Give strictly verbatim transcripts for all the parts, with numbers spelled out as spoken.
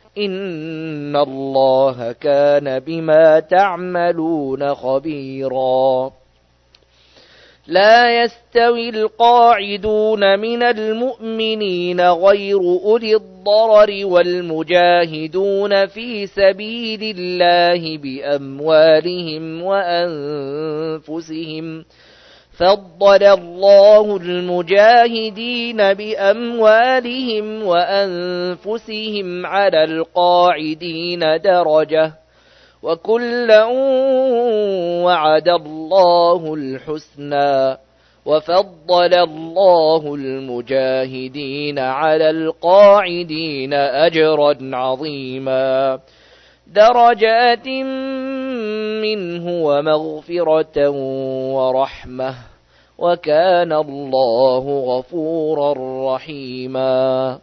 إن الله كان بما تعملون خبيرا. لا يستوي القاعدون من المؤمنين غير أولي الضرر والمجاهدون في سبيل الله بأموالهم وأنفسهم. فضل الله المجاهدين بأموالهم وأنفسهم على القاعدين درجة، وكلا وعد الله الحسنى، وفضل الله المجاهدين على القاعدين أجرا عظيما، درجات منه ومغفرة ورحمة، وكان الله غفورا رحيما.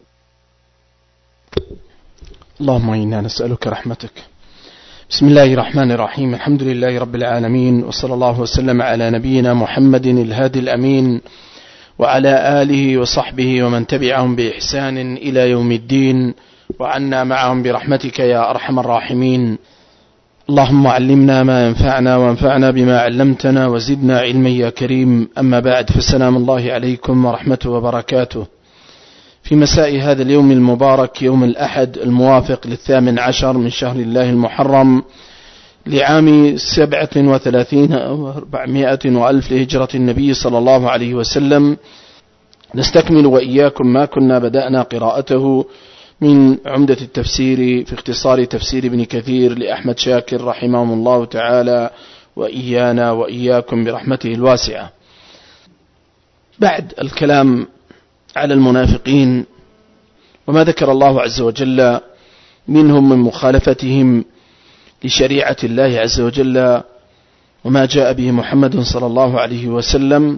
اللهم إنا نسألك رحمتك. بسم الله الرحمن الرحيم. الحمد لله رب العالمين، وصلى الله وسلم على نبينا محمد الهادي الأمين، وعلى آله وصحبه ومن تبعهم بإحسان إلى يوم الدين، وعنا معهم برحمتك يا أرحم الراحمين. اللهم علمنا ما ينفعنا وانفعنا بما علمتنا وزدنا علما يا كريم. أما بعد، فسلام الله عليكم ورحمته وبركاته. في مساء هذا اليوم المبارك، يوم الأحد الموافق للثامن عشر من شهر الله المحرم لعام سبعة وثلاثين وأربعمائة وألف لهجرة النبي صلى الله عليه وسلم، نستكمل وإياكم ما كنا بدأنا قراءته من عمدة التفسير في اختصار تفسير ابن كثير لأحمد شاكر رحمه الله تعالى، وإيانا وإياكم برحمته الواسعة. بعد الكلام على المنافقين وما ذكر الله عز وجل منهم من مخالفتهم لشريعة الله عز وجل وما جاء به محمد صلى الله عليه وسلم،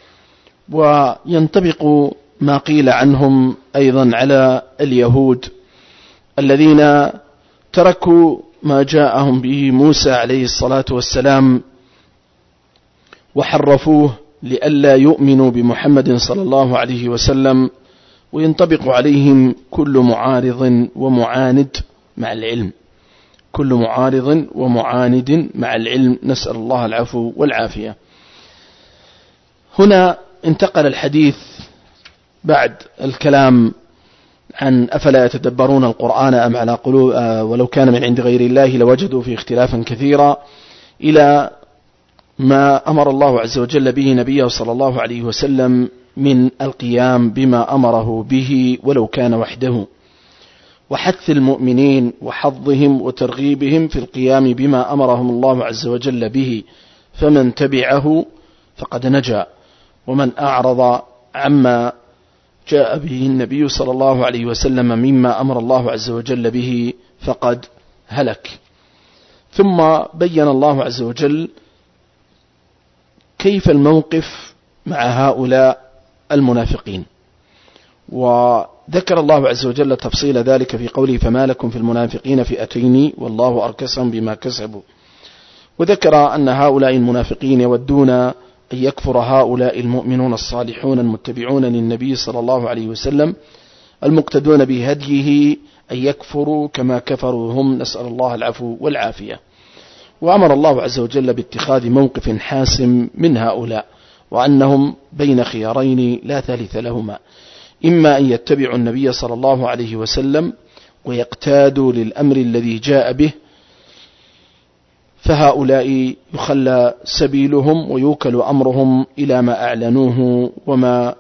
وينطبق ما قيل عنهم أيضا على اليهود الذين تركوا ما جاءهم به موسى عليه الصلاة والسلام وحرفوه لئلا يؤمنوا بمحمد صلى الله عليه وسلم، وينطبق عليهم كل معارض ومعاند مع العلم، كل معارض ومعاند مع العلم، نسأل الله العفو والعافية. هنا انتقل الحديث بعد الكلام عن أفلا يتدبرون القرآن أم على قلوب ولو كان من عند غير الله لوجدوا فيه اختلافا كثيرا، إلى ما أمر الله عز وجل به نبيه صلى الله عليه وسلم من القيام بما أمره به ولو كان وحده، وحث المؤمنين وحظهم وترغيبهم في القيام بما أمرهم الله عز وجل به، فمن تبعه فقد نجا، ومن أعرض عما جاء به النبي صلى الله عليه وسلم مما أمر الله عز وجل به فقد هلك. ثم بين الله عز وجل كيف الموقف مع هؤلاء المنافقين، وذكر الله عز وجل تفصيل ذلك في قوله فما لكم في المنافقين فئتين والله أركسهم بما كسبوا، وذكر أن هؤلاء المنافقين يودون أن يكفر هؤلاء المؤمنون الصالحون المتبعون للنبي صلى الله عليه وسلم المقتدون بهديه أن يكفروا كما كفروا هم، نسأل الله العفو والعافية. وأمر الله عز وجل باتخاذ موقف حاسم من هؤلاء، وأنهم بين خيارين لا ثالث لهما، إما أن يتبعوا النبي صلى الله عليه وسلم ويقتادوا للأمر الذي جاء به، فهؤلاء يخلى سبيلهم ويوكل أمرهم إلى ما أعلنوه وما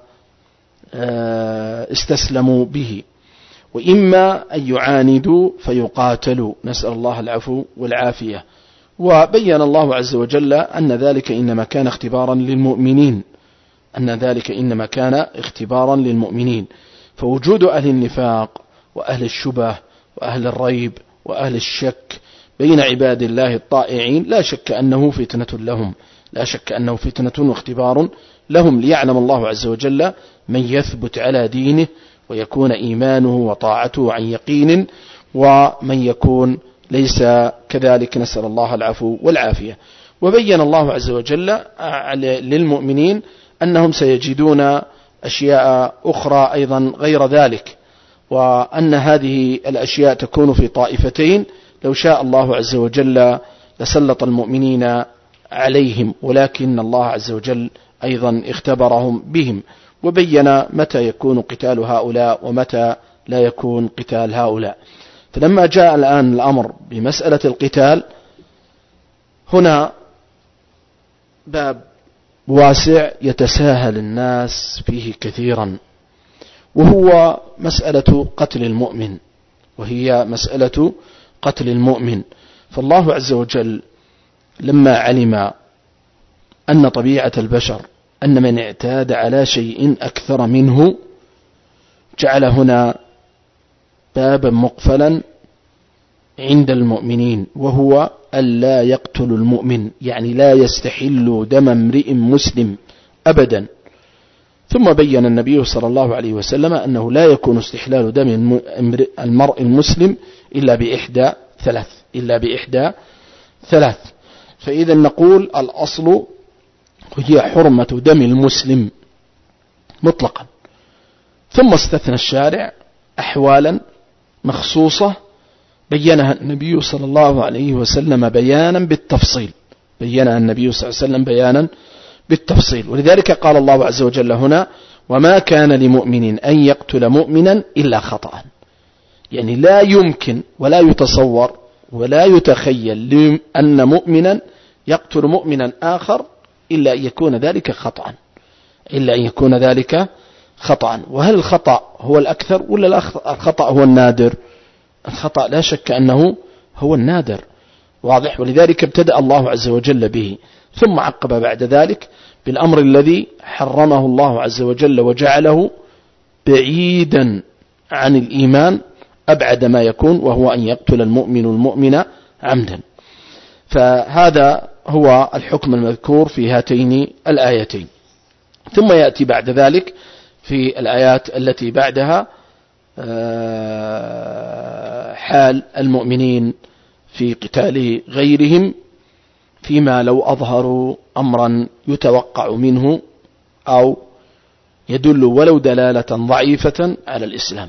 استسلموا به، وإما أن يعاندوا فيقاتلوا، نسأل الله العفو والعافية. وبين الله عز وجل أن ذلك إنما كان اختبارا للمؤمنين، أن ذلك إنما كان اختبارا للمؤمنين، فوجود أهل النفاق وأهل الشبه وأهل الريب وأهل الشك بين عباد الله الطائعين لا شك أنه فتنة لهم، لا شك أنه فتنة واختبار لهم، ليعلم الله عز وجل من يثبت على دينه ويكون إيمانه وطاعته عن يقين، ومن يكون ليس كذلك، نسأل الله العفو والعافية. وبين الله عز وجل للمؤمنين أنهم سيجدون أشياء أخرى أيضا غير ذلك، وأن هذه الأشياء تكون في طائفتين، لو شاء الله عز وجل لسلط المؤمنين عليهم، ولكن الله عز وجل أيضا اختبرهم بهم وبين متى يكون قتال هؤلاء ومتى لا يكون قتال هؤلاء. فلما جاء الآن الأمر بمسألة القتال، هنا باب واسع يتساهل الناس فيه كثيرا، وهو مسألة قتل المؤمن، وهي مسألة قتل المؤمن. فالله عز وجل لما علم أن طبيعة البشر أن من اعتاد على شيء أكثر منه، جعل هنا بابا مقفلا عند المؤمنين، وهو ألا يقتل المؤمن، يعني لا يستحل دم امرئ مسلم أبدا. ثم بين النبي صلى الله عليه وسلم أنه لا يكون استحلال دم المرء المسلم إلا بإحدى ثلاث إلا بإحدى ثلاث فإذا نقول الأصل هي حرمة دم المسلم مطلقا، ثم استثنى الشارع أحوالا مخصوصة بينها النبي صلى الله عليه وسلم بيانا بالتفصيل بينها النبي صلى الله عليه وسلم بيانا بالتفصيل ولذلك قال الله عز وجل هنا: وما كان لمؤمن أن يقتل مؤمنا إلا خطأ. يعني لا يمكن ولا يتصور ولا يتخيل أن مؤمنا يقتل مؤمنا آخر إلا أن يكون ذلك خطأ إلا أن يكون ذلك خطأ. وهل الخطأ هو الأكثر ولا الخطأ هو النادر؟ الخطأ لا شك أنه هو النادر، واضح. ولذلك ابتدأ الله عز وجل به، ثم عقب بعد ذلك بالأمر الذي حرمه الله عز وجل وجعله بعيدا عن الإيمان أبعد ما يكون، وهو أن يقتل المؤمن المؤمن عمدا. فهذا هو الحكم المذكور في هاتين الآيتين. ثم يأتي بعد ذلك في الآيات التي بعدها حال المؤمنين في قتال غيرهم فيما لو أظهروا أمرا يتوقع منه أو يدل ولو دلالة ضعيفة على الإسلام.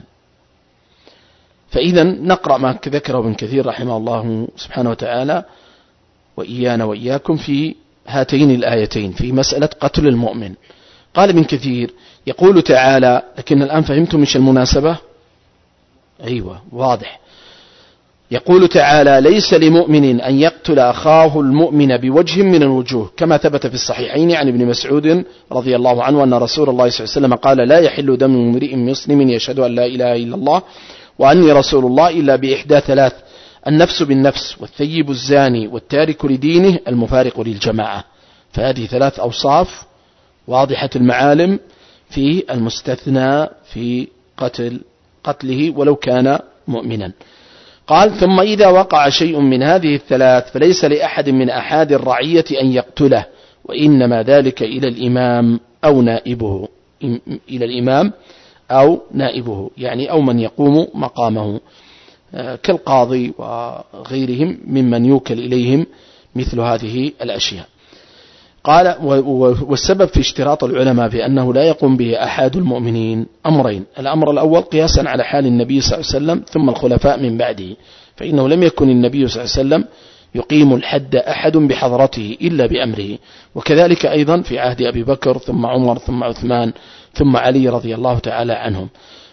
فإذا نقرأ ما ذكره ابن كثير رحمه الله سبحانه وتعالى وإيانا وإياكم في هاتين الآيتين في مسألة قتل المؤمن. قال ابن كثير: يقول تعالى، لكن الآن فهمتم مش المناسبة؟ أيوة واضح. يقول تعالى: ليس لمؤمن أن يقتل أخاه المؤمن بوجه من الوجوه، كما ثبت في الصحيحين عن ابن مسعود رضي الله عنه أن رسول الله صلى الله عليه وسلم قال: لا يحل دم امرئ مسلم يشهد أن لا إله إلا الله وأني رسول الله إلا بإحدى ثلاث: النفس بالنفس، والثيب الزاني، والتارك لدينه، المفارق للجماعة. فهذه ثلاث أوصاف واضحة المعالم في المستثنى في قتل قتله ولو كان مؤمنا. قال: ثم إذا وقع شيء من هذه الثلاث فليس لأحد من أحد الرعية أن يقتله، وإنما ذلك إلى الإمام أو نائبه إلى الإمام أو نائبه يعني أو من يقوم مقامه كالقاضي وغيرهم ممن يوكل إليهم مثل هذه الأشياء. قال: والسبب في اشتراط العلماء بأنه لا يقوم به أحد المؤمنين أمرين: الأمر الأول قياسا على حال النبي صلى الله عليه وسلم ثم الخلفاء من بعده، فإنه لم يكن النبي صلى الله عليه وسلم يقيم الحد أحد بحضرته إلا بأمره، وكذلك أيضا في عهد أبي بكر ثم عمر ثم عثمان ثم علي رضي الله تعالى عنهم.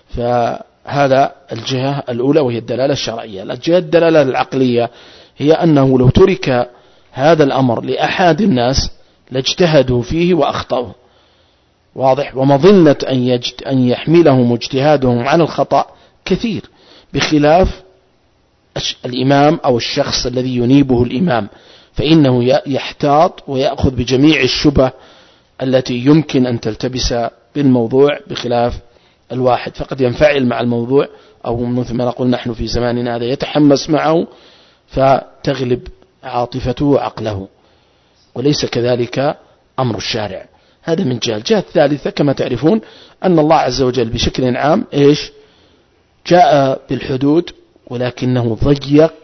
فهذا الجهة الأولى وهي الدلالة الشرعية. الجهة الدلالة العقلية هي أنه لو ترك هذا الأمر لأحد الناس لاجتهدوا فيه وأخطأوا، واضح. ومظنة أن, يجت أن يحملهم اجتهادهم عن الخطأ كثير، بخلاف الإمام أو الشخص الذي ينيبه الإمام، فإنه يحتاط ويأخذ بجميع الشبه التي يمكن أن تلتبس بالموضوع، بخلاف الواحد فقد ينفعل مع الموضوع أو مثل ما نقول نحن في زماننا هذا يتحمس معه فتغلب عاطفته وعقله، وليس كذلك أمر الشارع. هذا من جهة. الجهة الثالثة كما تعرفون أن الله عز وجل بشكل عام إيش جاء بالحدود، ولكنه ضيق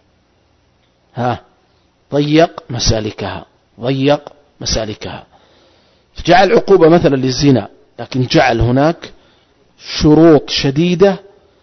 ها ضيق مسالكها ضيق مسالكها فجعل عقوبة مثلا للزنا، لكن جعل هناك شروط شديدة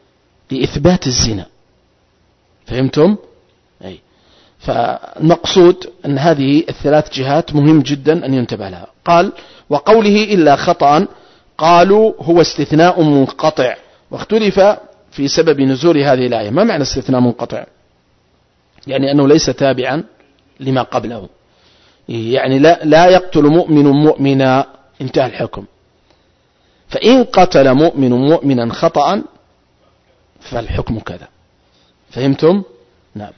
لإثبات الزنا. فهمتم؟ أي. فالمقصود أن هذه الثلاث جهات مهم جدا أن ينتبه لها. قال وقوله إلا خطأ قالوا هو استثناء منقطع، واختلف في سبب نزول هذه الآية. ما معنى استثناء منقطع؟ يعني أنه ليس تابعا لما قبله، يعني لا, لا يقتل مؤمن مؤمنا انتهى الحكم. فإن قتل مؤمن مؤمنا خطأ فالحكم كذا. فهمتم؟ نعم.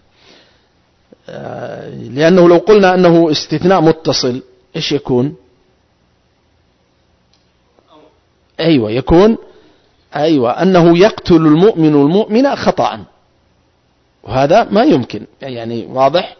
لأنه لو قلنا أنه استثناء متصل إيش يكون؟ أيوة يكون أيوة أنه يقتل المؤمن المؤمن خطأ، وهذا ما يمكن، يعني واضح.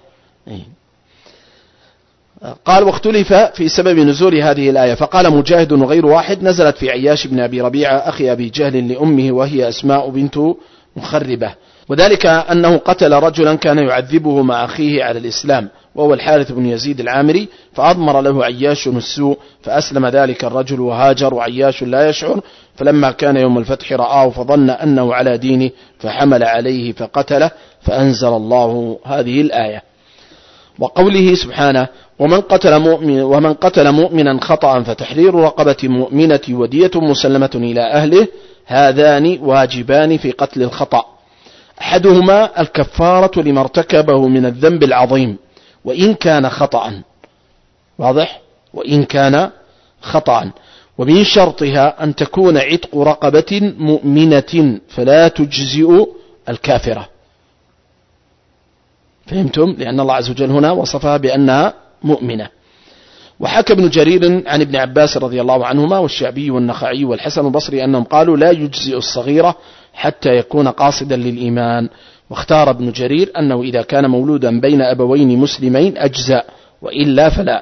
قال واختلف في سبب نزول هذه الآية، فقال مجاهد وغير واحد نزلت في عياش بن أبي ربيعة أخي أبي جهل لأمه وهي أسماء بنت مخربة، وذلك أنه قتل رجلا كان يعذبه مع أخيه على الإسلام وهو الحارث بن يزيد العامري، فأضمر له عياش السوء فأسلم ذلك الرجل وهاجر وعياش لا يشعر، فلما كان يوم الفتح رآه فظن أنه على دينه فحمل عليه فقتله، فأنزل الله هذه الآية. وقوله سبحانه ومن قتل مؤمن ومن قتل مؤمنا خطأ فتحرير رقبة مؤمنة ودية مسلمة إلى أهله، هذان واجبان في قتل الخطأ، أحدهما الكفارة لما ارتكبه من الذنب العظيم وإن كان خطأ، واضح، وإن كان خطأ، ومن شرطها أن تكون عتق رقبة مؤمنة فلا تجزئ الكافرة. فهمتم؟ لأن الله عز وجل هنا وصفها بأنها مؤمنة. وحكى ابن جرير عن ابن عباس رضي الله عنهما والشعبي والنخعي والحسن البصري أنهم قالوا لا يجزئ الصغيرة حتى يكون قاصدا للإيمان، واختار ابن جرير أنه إذا كان مولودا بين أبوين مسلمين أجزاء وإلا فلا.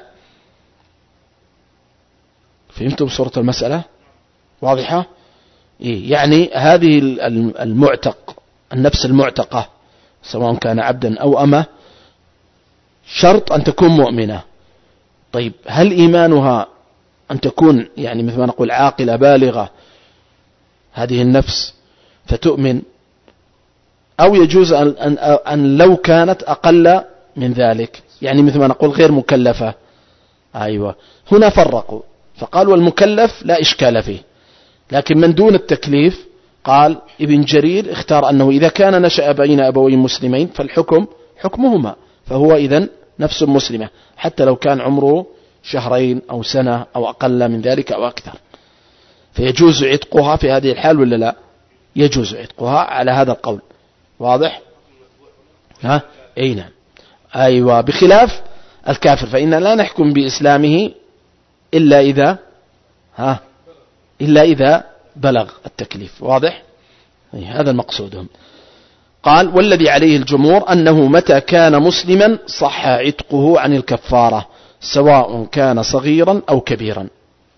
فهمتم صورة المسألة؟ واضحة؟ إيه يعني هذه المعتق النفس المعتقة سواء كان عبدا أو أمة شرط أن تكون مؤمنة. طيب هل إيمانها أن تكون يعني مثل ما نقول عاقلة بالغة هذه النفس فتؤمن، أو يجوز أن, أن, أن لو كانت أقل من ذلك يعني مثل ما نقول غير مكلفة؟ أيوة هنا فرقوا فقال والمكلف لا إشكال فيه، لكن من دون التكليف قال ابن جرير اختار أنه إذا كان نشأ بين أبوين مسلمين فالحكم حكمهما، فهو إذن نفس مسلمة حتى لو كان عمره شهرين أو سنة أو أقل من ذلك أو أكثر، فيجوز عتقها في هذه الحال ولا لا؟ يجوز عتقها على هذا القول. واضح؟ ها؟ أي نعم. أيوة بخلاف الكافر فإن لا نحكم بإسلامه إلا إذا ها إلا إذا بلغ التكليف. واضح؟ هذا المقصود. قال والذي عليه الجمهور أنه متى كان مسلما صح عتقه عن الكفارة سواء كان صغيرا أو كبيرا.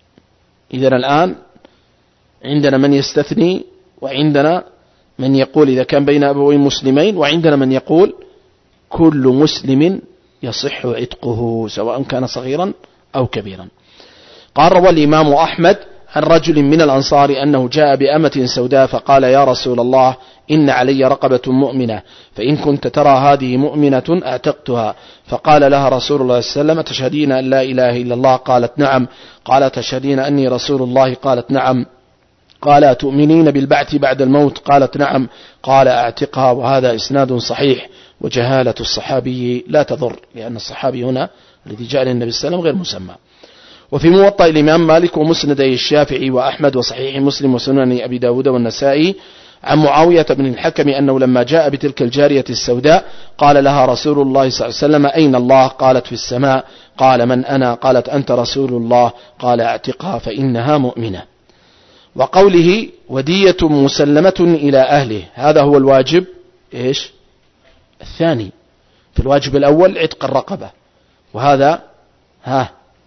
إذن الآن عندنا من يستثني، وعندنا من يقول إذا كان بين أبوين مسلمين، وعندنا من يقول كل مسلم يصح عتقه سواء كان صغيرا أو كبيرا. قال روى الإمام أحمد عن رجل من الأنصار أنه جاء بأمة سوداء فقال يا رسول الله إن علي رقبة مؤمنة فإن كنت ترى هذه مؤمنة أعتقتها، فقال لها رسول الله صلى الله عليه وسلم تشهدين أن لا إله إلا الله؟ قالت نعم. قال تشهدين أني رسول الله؟ قالت نعم. قال تؤمنين بالبعث بعد الموت؟ قالت نعم. قال أعتقها. وهذا إسناد صحيح، وجهالة الصحابي لا تضر، لأن الصحابي هنا الذي جاء للنبي صلى الله عليه وسلم غير مسمى. وفي موطأ الإمام مالك ومسندي الشافعي وأحمد وصحيح مسلم وسنن أبي داود والنسائي عن معاوية بن الحكم أنه لما جاء بتلك الجارية السوداء قال لها رسول الله صلى الله عليه وسلم أين الله؟ قالت في السماء. قال من أنا؟ قالت أنت رسول الله. قال اعتقها فإنها مؤمنة. وقوله ودية مسلمة إلى أهله، هذا هو الواجب إيش الثاني. في الواجب الأول عتق الرقبة، وهذا ها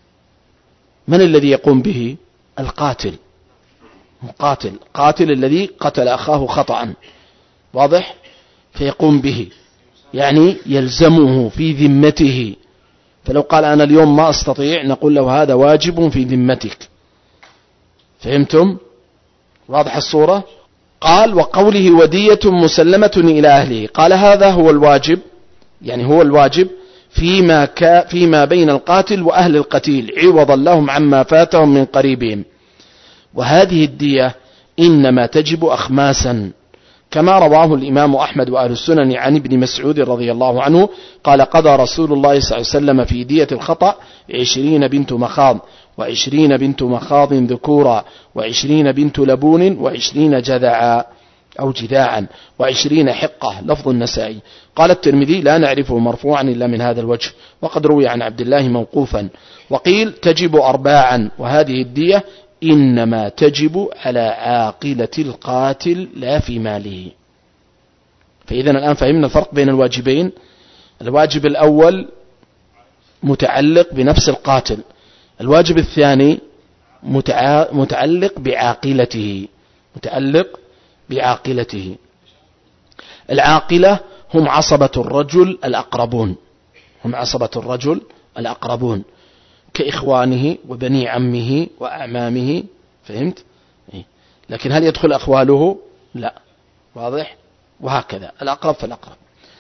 من الذي يقوم به؟ القاتل، قاتل قاتل الذي قتل أخاه خطأ، واضح، فيقوم به يعني يلزمه في ذمته. فلو قال أنا اليوم ما أستطيع نقول له هذا واجب في ذمتك. فهمتم؟ واضح الصورة؟ قال وقوله ودية مسلمة إلى أهله، قال هذا هو الواجب، يعني هو الواجب فيما, كا فيما بين القاتل وأهل القتيل عوضا لهم عما فاتهم من قريبهم. وهذه الدية إنما تجب أخماسا كما رواه الإمام أحمد وأهل السنن عن ابن مسعود رضي الله عنه قال قضى رسول الله صلى الله عليه وسلم في دية الخطأ عشرين بنت مخاض وعشرين بنت مخاض ذكورا وعشرين بنت لبون وعشرين جذعا أو جذاعا وعشرين حقة، لفظ النسائي. قال الترمذي لا نعرفه مرفوعا إلا من هذا الوجه، وقد روي عن عبد الله موقوفا. وقيل تجب أرباعا، وهذه الدية إنما تجب على عاقلة القاتل لا في ماله. فإذا الآن فهمنا الفرق بين الواجبين. الواجب الأول متعلق بنفس القاتل، الواجب الثاني متعلق بعاقلته، متعلق بعاقلته. العاقلة هم عصبة الرجل الأقربون، هم عصبة الرجل الأقربون كإخوانه وبني عمه وأعمامه، فهمت؟ لكن هل يدخل أخواله؟ لا، واضح؟ وهكذا الأقرب فالأقرب.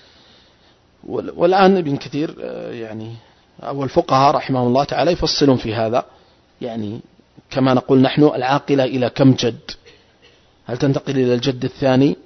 والآن ابن كثير يعني أو الفقهاء رحمه الله تعالى يفصلون في هذا، يعني كما نقول نحن العاقلة إلى كم جد؟ هل تنتقل إلى الجد الثاني؟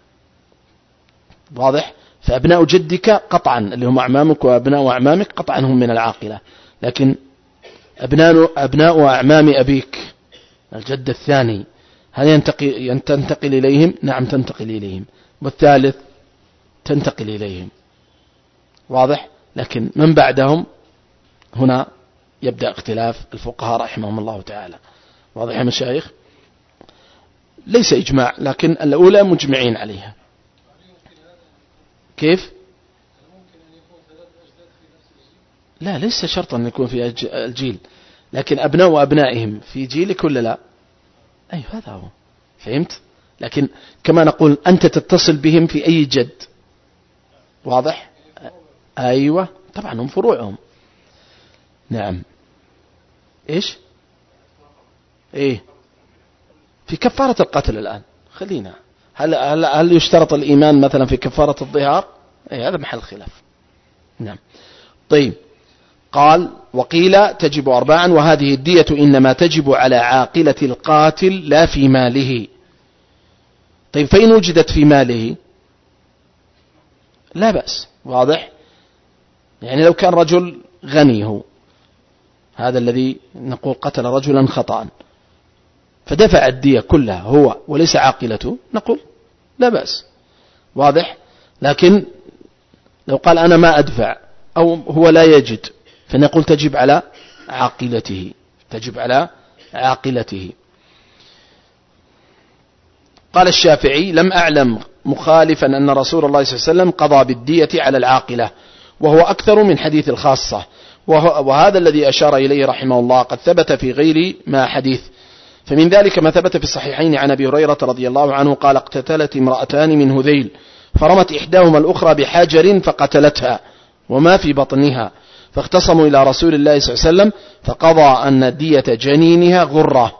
واضح؟ فأبناء جدك قطعا اللي هم أعمامك وأبناء أعمامك قطعا هم من العاقلة، لكن أبناء أبناء أعمام أبيك الجد الثاني هل ينتقل تنتقل إليهم؟ نعم تنتقل إليهم. والثالث تنتقل إليهم، واضح؟ لكن من بعدهم هنا يبدأ اختلاف الفقهاء رحمهم الله تعالى. واضح يا مشايخ؟ ليس إجماع، لكن الأولى مجمعين عليها. كيف؟ لا، ليس شرطا أن يكون في الجيل، لكن أبناء وأبنائهم في جيلك ولا لا؟ أي هذا هو، فهمت؟ لكن كما نقول أنت تتصل بهم في أي جد، واضح؟ أيوة طبعا هم فروعهم. نعم. إيش؟ إيه في كفارة القتل الآن خلينا، هل, هل, هل يشترط الإيمان مثلا في كفارة الظهار؟ إيه هذا محل خلاف. نعم. طيب قال وقيل تجب أرباعا، وهذه الدية إنما تجب على عاقلة القاتل لا في ماله. طيب فإن وجدت في ماله لا بأس، واضح؟ يعني لو كان رجل غني هو هذا الذي نقول قتل رجلا خطأ فدفع الدية كلها هو وليس عاقلته، نقول لا بأس، واضح؟ لكن لو قال أنا ما أدفع أو هو لا يجد فنقول تجب على عاقلته، تجب على عاقلته. قال الشافعي لم أعلم مخالفا أن رسول الله صلى الله عليه وسلم قضى بالدية على العاقلة، وهو أكثر من حديث الخاصة، وهذا الذي أشار إليه رحمه الله قد ثبت في غير ما حديث. فمن ذلك ما ثبت في الصحيحين عن أبي هريرة رضي الله عنه قال اقتتلت امرأتان من هذيل فرمت إحداهما الأخرى بحجر فقتلتها وما في بطنها، فاختصموا إلى رسول الله صلى الله عليه وسلم فقضى أن دية جنينها غرة،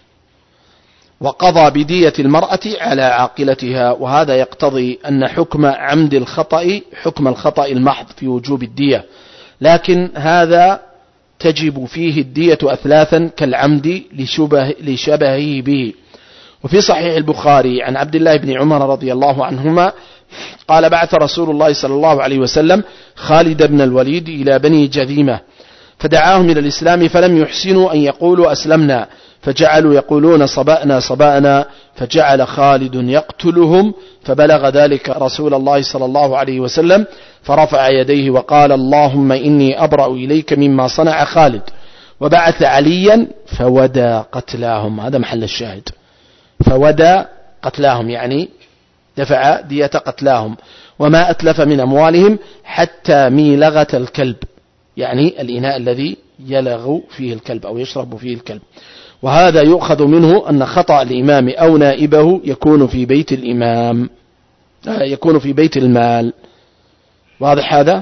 وقضى بدية المرأة على عاقلتها. وهذا يقتضي أن حكم عمد الخطأ حكم الخطأ المحض في وجوب الدية، لكن هذا تجب فيه الدية أثلاثا كالعمد لشبه لشبهه به. وفي صحيح البخاري عن عبد الله بن عمر رضي الله عنهما قال بعث رسول الله صلى الله عليه وسلم خالد بن الوليد إلى بني جذيمة فدعاهم إلى الإسلام فلم يحسنوا أن يقولوا أسلمنا، فجعلوا يقولون صبأنا صبأنا، فجعل خالد يقتلهم، فبلغ ذلك رسول الله صلى الله عليه وسلم فرفع يديه وقال اللهم إني أبرأ إليك مما صنع خالد، وبعث عليا فودى قتلاهم. هذا محل الشاهد، فودى قتلاهم يعني دفع دية قتلاهم، وما أتلف من أموالهم حتى ميلغة الكلب، يعني الإناء الذي يلغ فيه الكلب أو يشرب فيه الكلب. وهذا يؤخذ منه أن خطأ الإمام أو نائبه يكون في بيت الإمام يكون في بيت المال. واضح هذا؟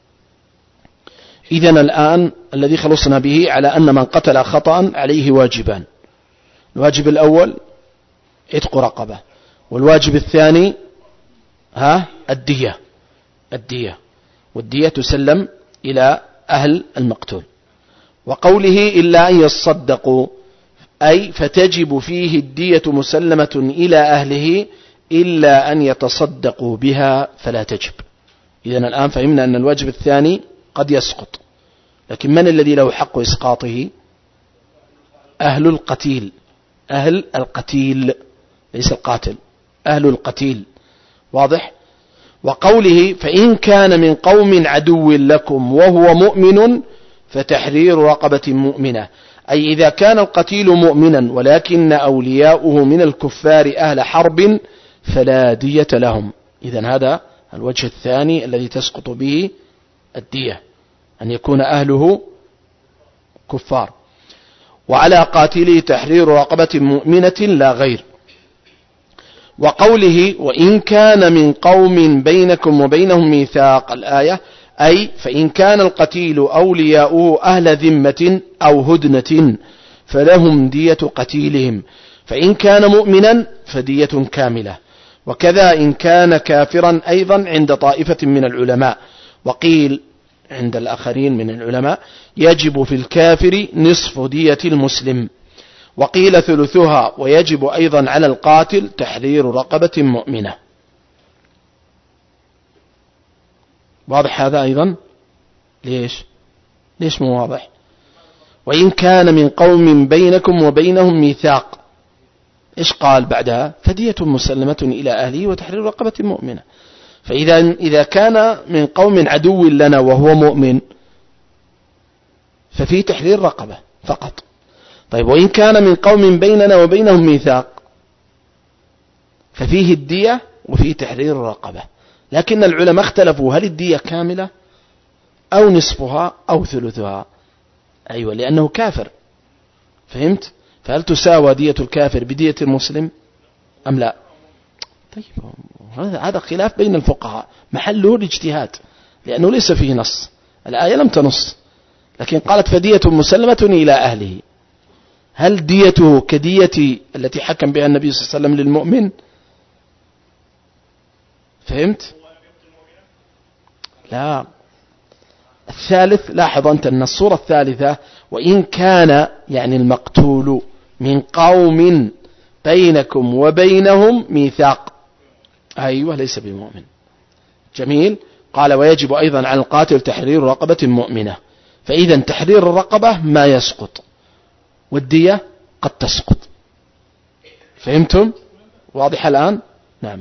إذن الآن الذي خلصنا به على أن من قتل خطأ عليه واجبان. الواجب الأول عتق رقبة، والواجب الثاني ها الدية الدية والدية تسلم إلى أهل المقتول. وقوله إلا أن يصدقوا أي فتجب فيه الدية مسلمة إلى أهله إلا أن يتصدقوا بها فلا تجب. إذن الآن فهمنا أن الواجب الثاني قد يسقط، لكن من الذي له حق إسقاطه؟ أهل القتيل أهل القتيل ليس القاتل، أهل القتيل. واضح؟ وقوله فإن كان من قوم عدو لكم وهو مؤمن فتحرير رقبة مؤمنة، أي إذا كان القتيل مؤمنا ولكن أولياؤه من الكفار أهل حرب فلا دية لهم. إذن هذا الوجه الثاني الذي تسقط به الدية، أن يكون أهله كفار. وعلى قاتله تحرير رقبة مؤمنة لا غير. وقوله وإن كان من قوم بينكم وبينهم ميثاق الآية، أي فإن كان القتيل أولياؤه أهل ذمة أو هدنة فلهم دية قتيلهم، فإن كان مؤمنا فدية كاملة. وكذا إن كان كافرا أيضا عند طائفة من العلماء. وقيل عند الآخرين من العلماء يجب في الكافر نصف دية المسلم، وقيل ثلثها، ويجب أيضا على القاتل تحرير رقبة مؤمنة. واضح هذا أيضا؟ ليش ليش مو واضح؟ وإن كان من قوم بينكم وبينهم ميثاق، إيش قال بعدها؟ فدية مسلمة إلى أهله وتحرير رقبة مؤمنة. فإذا إذا كان من قوم عدو لنا وهو مؤمن ففي تحرير رقبة فقط. طيب وإن كان من قوم بيننا وبينهم ميثاق ففيه الدية وفيه تحرير الرقبة. لكن العلماء اختلفوا هل الدية كاملة أو نصفها أو ثلثها. أيوة لأنه كافر، فهمت؟ فهل تساوى دية الكافر بدية المسلم أم لا؟ طيب هذا خلاف بين الفقهاء محله الاجتهاد، لأنه ليس فيه نص، الآية لم تنص، لكن قالت فدية مسلمة إلى أهله. هل ديته كدية التي حكم بها النبي صلى الله عليه وسلم للمؤمن؟ فهمت؟ لا. الثالث، لاحظ أنت أن الصورة الثالثة وإن كان يعني المقتول من قوم بينكم وبينهم ميثاق، أيوة ليس بمؤمن. جميل. قال ويجب أيضا على القاتل تحرير رقبة مؤمنة. فإذا تحرير الرقبة ما يسقط والدية قد تسقط. فهمتم؟ واضح الآن؟ نعم.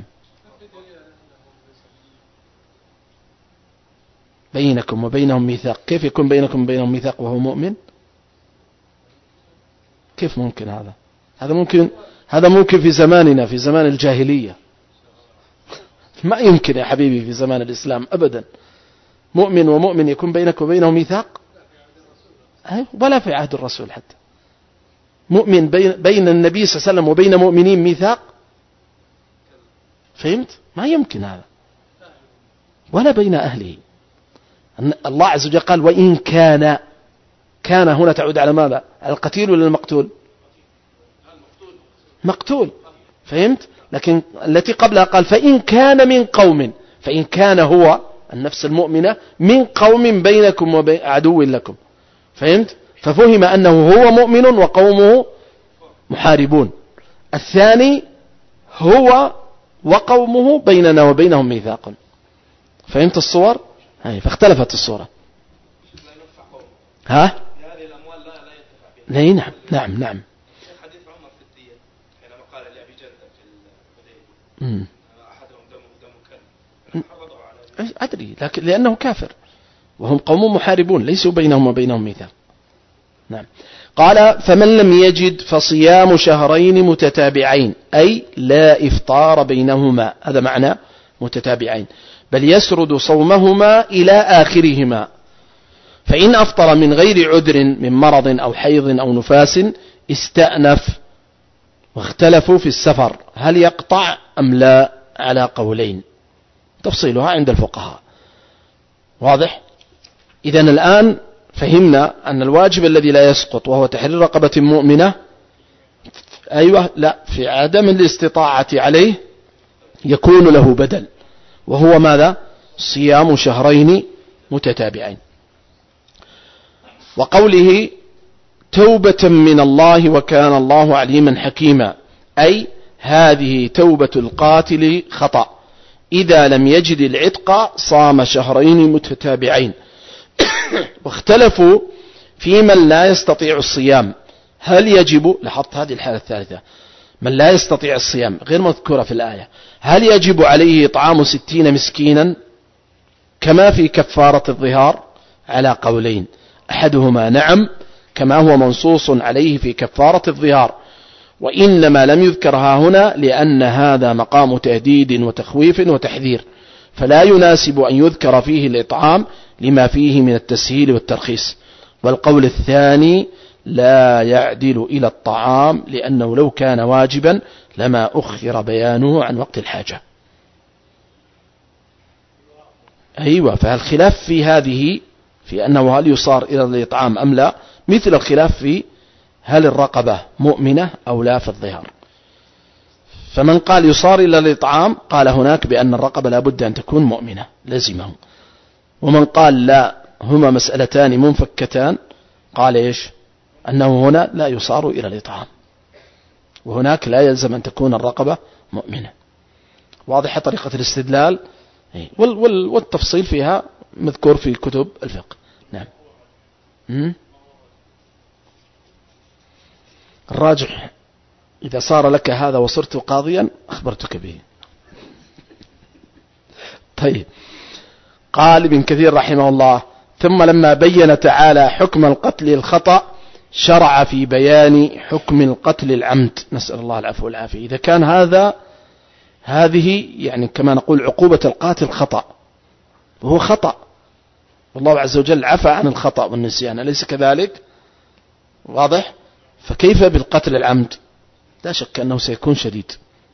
بينكم وبينهم ميثاق، كيف يكون بينكم وبينهم ميثاق وهو مؤمن؟ كيف ممكن هذا؟ هذا ممكن هذا ممكن في زماننا، في زمان الجاهلية. ما يمكن يا حبيبي في زمان الإسلام أبدا مؤمن ومؤمن يكون بينك وبينه ميثاق، ولا في عهد الرسول حتى مؤمن بين, بين النبي صلى الله عليه وسلم وبين مؤمنين ميثاق. فهمت؟ ما يمكن هذا، ولا بين أهله. الله عز وجل قال وإن كان، كان هنا تعود على ماذا؟ على القتيل ولا المقتول؟ مقتول. فهمت؟ لكن التي قبلها قال فإن كان من قوم، فإن كان هو النفس المؤمنة من قوم بينكم وبين عدو لكم. فهمت؟ ففهم أنه هو مؤمن وقومه محاربون. الثاني هو وقومه بيننا وبينهم ميثاق. فهمت الصور؟ هاي فاختلفت الصورة. ها؟ هذه الأموال لا لا ينتفع بها. نعم نعم نعم. حديث عمر في الدية حينما قال لأبي جردة في الحديبية أحدهم دم دم كلب حرضه على. أدري، لكن لأنه كافر وهم قوم محاربون ليسوا بينهم وبينهم ميثاق. نعم. قال فمن لم يجد فصيام شهرين متتابعين، أي لا إفطار بينهما، هذا معنى متتابعين، بل يسرد صومهما إلى آخرهما. فإن أفطر من غير عذر من مرض أو حيض أو نفاس استأنف. واختلفوا في السفر هل يقطع أم لا على قولين، تفصيلها عند الفقهاء. واضح؟ إذن الآن فهمنا أن الواجب الذي لا يسقط وهو تحرير رقبة مؤمنة، أيوة لا، في عدم الاستطاعة عليه يكون له بدل، وهو ماذا؟ صيام شهرين متتابعين. وقوله توبة من الله وكان الله عليما حكيما، أي هذه توبة القاتل خطأ، إذا لم يجد العتق صام شهرين متتابعين. واختلفوا في من لا يستطيع الصيام، هل يجب، لاحظت هذه الحالة الثالثة، من لا يستطيع الصيام غير مذكورة في الآية، هل يجب عليه إطعام ستين مسكينا كما في كفارة الظهار؟ على قولين، أحدهما نعم كما هو منصوص عليه في كفارة الظهار، وإنما لم يذكرها هنا لأن هذا مقام تهديد وتخويف وتحذير، فلا يناسب أن يذكر فيه الإطعام لما فيه من التسهيل والترخيص. والقول الثاني لا يعدل إلى الطعام، لأنه لو كان واجبا لما أخر بيانه عن وقت الحاجة. أيوة، فالخلاف في هذه في أنه هل يصار إلى الإطعام أم لا، مثل الخلاف في هل الرقبة مؤمنة أو لا في الظهار. فمن قال يصار إلى الإطعام قال هناك بأن الرقبة لا بد أن تكون مؤمنة لزمه، ومن قال لا هما مسألتان منفكتان قال إيش؟ أنه هنا لا يصار إلى الإطعام، وهناك لا يلزم أن تكون الرقبة مؤمنة. واضحة طريقة الاستدلال؟ والتفصيل فيها مذكور في كتب الفقه. نعم. الراجح إذا صار لك هذا وصرت قاضيا أخبرتك به. طيب، قال ابن كثير رحمه الله: ثم لما بين تعالى حكم القتل الخطأ شرع في بيان حكم القتل العمد، نسأل الله العفو والعافية. إذا كان هذا هذه يعني كما نقول عقوبة القاتل خطأ، وهو خطأ، والله عز وجل عفى عن الخطأ والنسيان، أليس كذلك؟ واضح؟ فكيف بالقتل العمد؟ لا شك أنه سيكون شديد.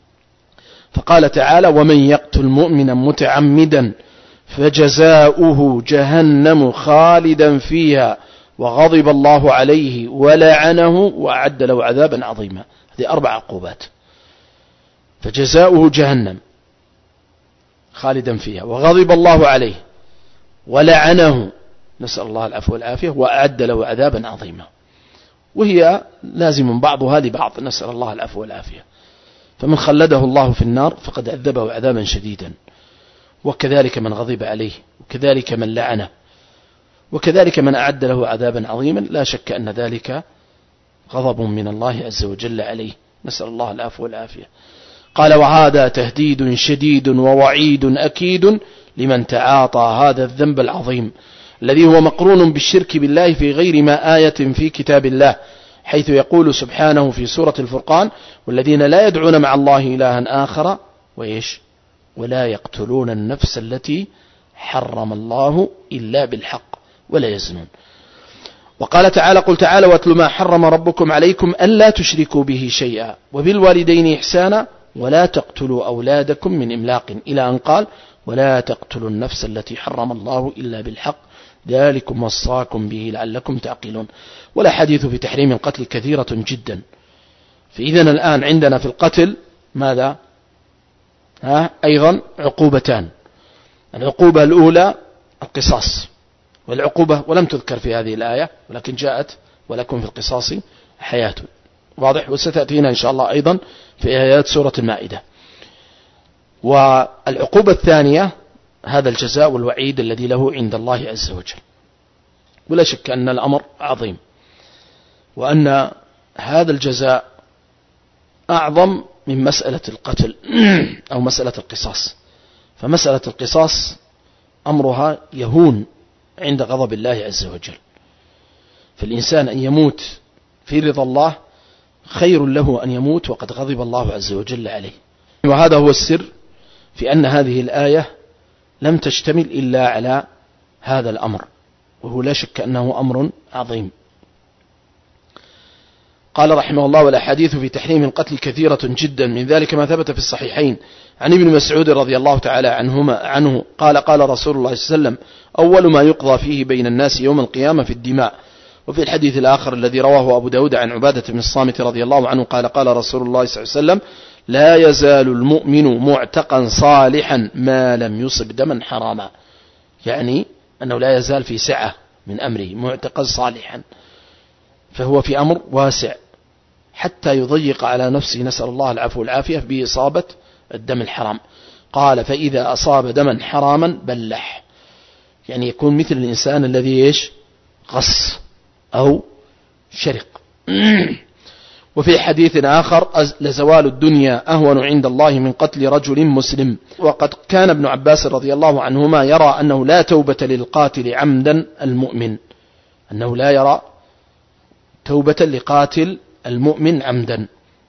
فقال تعالى: ومن يقتل مؤمنا متعمدا فجزاؤه جهنم خالدا فيها وغضب الله عليه ولعنه وأعد له عذابا عظيما. هذه أربع عقوبات. فجزاؤه جهنم خالدا فيها وغضب الله عليه ولعنه، نسأل الله العفو والعافية، وأعد له عذابا عظيما، وهي لازم بعضها لبعض، نسأل الله العفو والعافية. فمن خلده الله في النار فقد عذبه عذابا شديدا، وكذلك من غضب عليه، وكذلك من لعنه، وكذلك من أعد له عذابا عظيما. لا شك أن ذلك غضب من الله عز وجل عليه، نسأل الله العفو والعافية. قال: وهذا تهديد شديد ووعيد أكيد لمن تعاطى هذا الذنب العظيم الذي هو مقرون بالشرك بالله في غير ما آية في كتاب الله، حيث يقول سبحانه في سورة الفرقان: والذين لا يدعون مع الله إلها آخر وإيش ولا يقتلون النفس التي حرم الله إلا بالحق ولا يزنون. وقال تعالى: قل تعالى واتل ما حرم ربكم عليكم ألا تشركوا به شيئا وبالوالدين إحسانا ولا تقتلوا أولادكم من إملاق، إلى أن قال: ولا تقتلوا النفس التي حرم الله إلا بالحق ذلكم وصاكم به لعلكم تعقلون. والأحاديث في تحريم القتل كثيرة جدا. فإذن الآن عندنا في القتل ماذا؟ ها أيضا عقوبتان. العقوبة الأولى القصاص، والعقوبة ولم تذكر في هذه الآية ولكن جاءت: ولكم في القصاص حياة. واضح؟ وستأتينا إن شاء الله أيضا في آيات سورة المائدة. والعقوبة الثانية هذا الجزاء والوعيد الذي له عند الله عز وجل. ولا شك أن الأمر عظيم، وأن هذا الجزاء أعظم من مسألة القتل أو مسألة القصاص. فمسألة القصاص أمرها يهون عند غضب الله عز وجل، فالإنسان أن يموت في رضا الله خير له أن يموت وقد غضب الله عز وجل عليه. وهذا هو السر في أن هذه الآية لم تشتمل إلا على هذا الأمر، وهو لا شك أنه أمر عظيم. قال رحمه الله: والأحاديث في تحريم القتل كثيرة جدا، من ذلك ما ثبت في الصحيحين عن ابن مسعود رضي الله تعالى عنهما عنه قال: قال رسول الله صلى الله عليه وسلم: أول ما يقضى فيه بين الناس يوم القيامة في الدماء. وفي الحديث الآخر الذي رواه أبو داود عن عبادة بن الصامت رضي الله عنه قال: قال رسول الله صلى الله عليه وسلم: لا يزال المؤمن معتقا صالحا ما لم يصب دما حراما، يعني أنه لا يزال في سعة من أمره معتقا صالحا، فهو في أمر واسع حتى يضيق على نفسه، نسأل الله العفو والعافية، بإصابة الدم الحرام. قال فإذا أصاب دما حراما بلح، يعني يكون مثل الإنسان الذي إيش غص أو شرق. وفي حديث آخر لزوال الدنيا أهون عند الله من قتل رجل مسلم. وقد كان ابن عباس رضي الله عنهما يرى أنه لا توبة للقاتل عمدا المؤمن، أنه لا يرى توبة لقاتل المؤمن عمدا.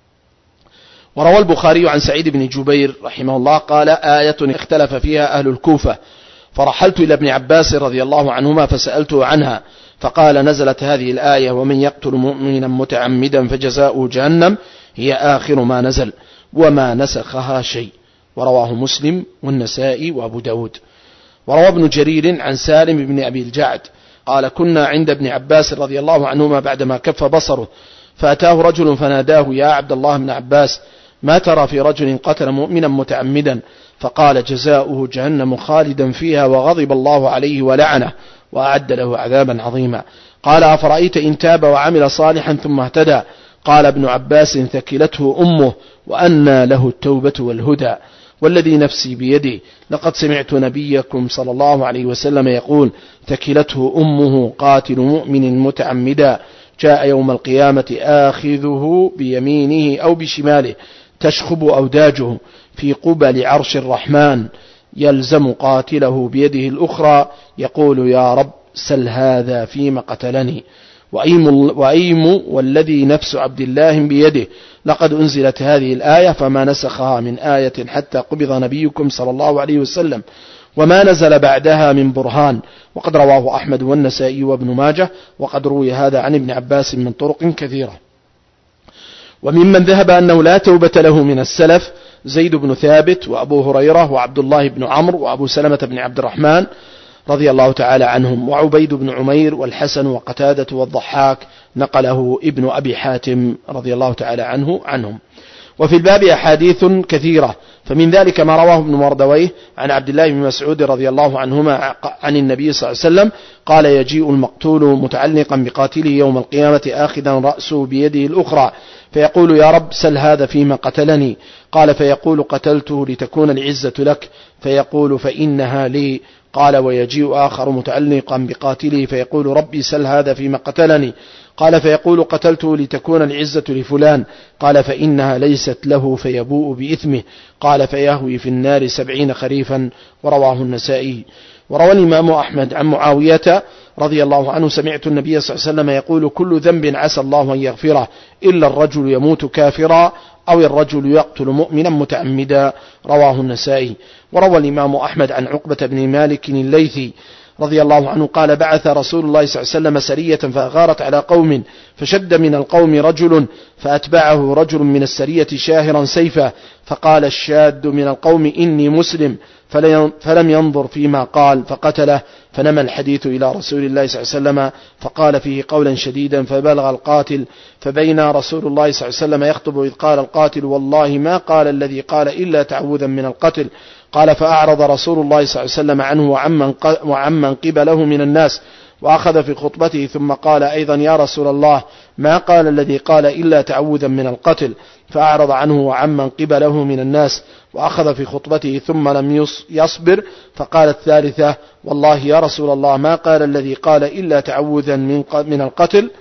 وروى البخاري عن سعيد بن جبير رحمه الله قال آية اختلف فيها أهل الكوفة، فرحلت إلى ابن عباس رضي الله عنهما فسألته عنها، فقال نزلت هذه الآية ومن يقتل مؤمنا متعمدا فجزاؤه جهنم، هي آخر ما نزل وما نسخها شيء. ورواه مسلم والنسائي وأبو داود. وروى ابن جرير عن سالم بن أبي الجعد قال كنا عند ابن عباس رضي الله عنهما بعدما كف بصره، فأتاه رجل فناداه يا عبد الله بن عباس ما ترى في رجل قتل مؤمنا متعمدا؟ فقال جزاؤه جهنم خالدا فيها وغضب الله عليه ولعنه وأعد له عذابا عظيما. قال أفرأيت إن تاب وعمل صالحا ثم اهتدى؟ قال ابن عباس ثكلته أمه وأنى له التوبة والهدى، والذي نفسي بيده لقد سمعت نبيكم صلى الله عليه وسلم يقول ثكلته أمه قاتل مؤمن متعمدا جاء يوم القيامة آخذه بيمينه أو بشماله تشخب أوداجه في قبل عرش الرحمن يلزم قاتله بيده الأخرى يقول يا رب سل هذا فيما قتلني. وأيم, وأيم والذي نفس عبد الله بيده لقد أنزلت هذه الآية فما نسخها من آية حتى قبض نبيكم صلى الله عليه وسلم وما نزل بعدها من برهان. وقد رواه أحمد والنسائي وابن ماجه، وقد روي هذا عن ابن عباس من طرق كثيرة. وممن ذهب أنه لا توبة له من السلف زيد بن ثابت وأبو هريرة وعبد الله بن عمرو وأبو سلمة بن عبد الرحمن رضي الله تعالى عنهم، وعبيد بن عمير والحسن وقتادة والضحاك، نقله ابن أبي حاتم رضي الله تعالى عنه عنهم. وفي الباب أحاديث كثيرة، فمن ذلك ما رواه ابن مردويه عن عبد الله بن مسعود رضي الله عنهما عن النبي صلى الله عليه وسلم قال يجيء المقتول متعلقا بقاتله يوم القيامة آخذا رأسه بيده الأخرى فيقول يا رب سل هذا فيما قتلني. قال فيقول قتلته لتكون العزة لك، فيقول فإنها لي. قال ويجيء آخر متعلقا بقاتله فيقول ربي سل هذا فيما قتلني. قال فيقول قتلته لتكون العزة لفلان. قال فإنها ليست له فيبوء بإثمه. قال فيهوي في النار سبعين خريفا. ورواه النسائي. وروى الإمام أحمد عن معاوية رضي الله عنه سمعت النبي صلى الله عليه وسلم يقول كل ذنب عسى الله أن يغفره إلا الرجل يموت كافرا أو الرجل يقتل مؤمنا متعمدا. رواه النسائي. وروى الإمام أحمد عن عقبة بن مالك الليثي رضي الله عنه قال بعث رسول الله صلى الله عليه وسلم سرية فأغارت على قوم فشد من القوم رجل فأتبعه رجل من السرية شاهرا سيفا، فقال الشاد من القوم إني مسلم فلم ينظر فيما قال فقتله. فنمى الحديث إلى رسول الله صلى الله عليه وسلم فقال فيه قولا شديدا فبلغ القاتل، فبين رسول الله صلى الله عليه وسلم يخطب إذ قال القاتل والله ما قال الذي قال إلا تعوذا من القتل. قال فأعرض رسول الله صلى الله عليه وسلم عنه وعمن, وعمن قبله من الناس وأخذ في خطبته ثم قال أيضا يا رسول الله ما قال الذي قال إلا تعوذا من القتل. فأعرض عنه وعمن قبله من الناس وأخذ في خطبته ثم لم يصبر. فقال الثالثة والله يا رسول الله ما قال الذي قال إلا تعوذا من القتل.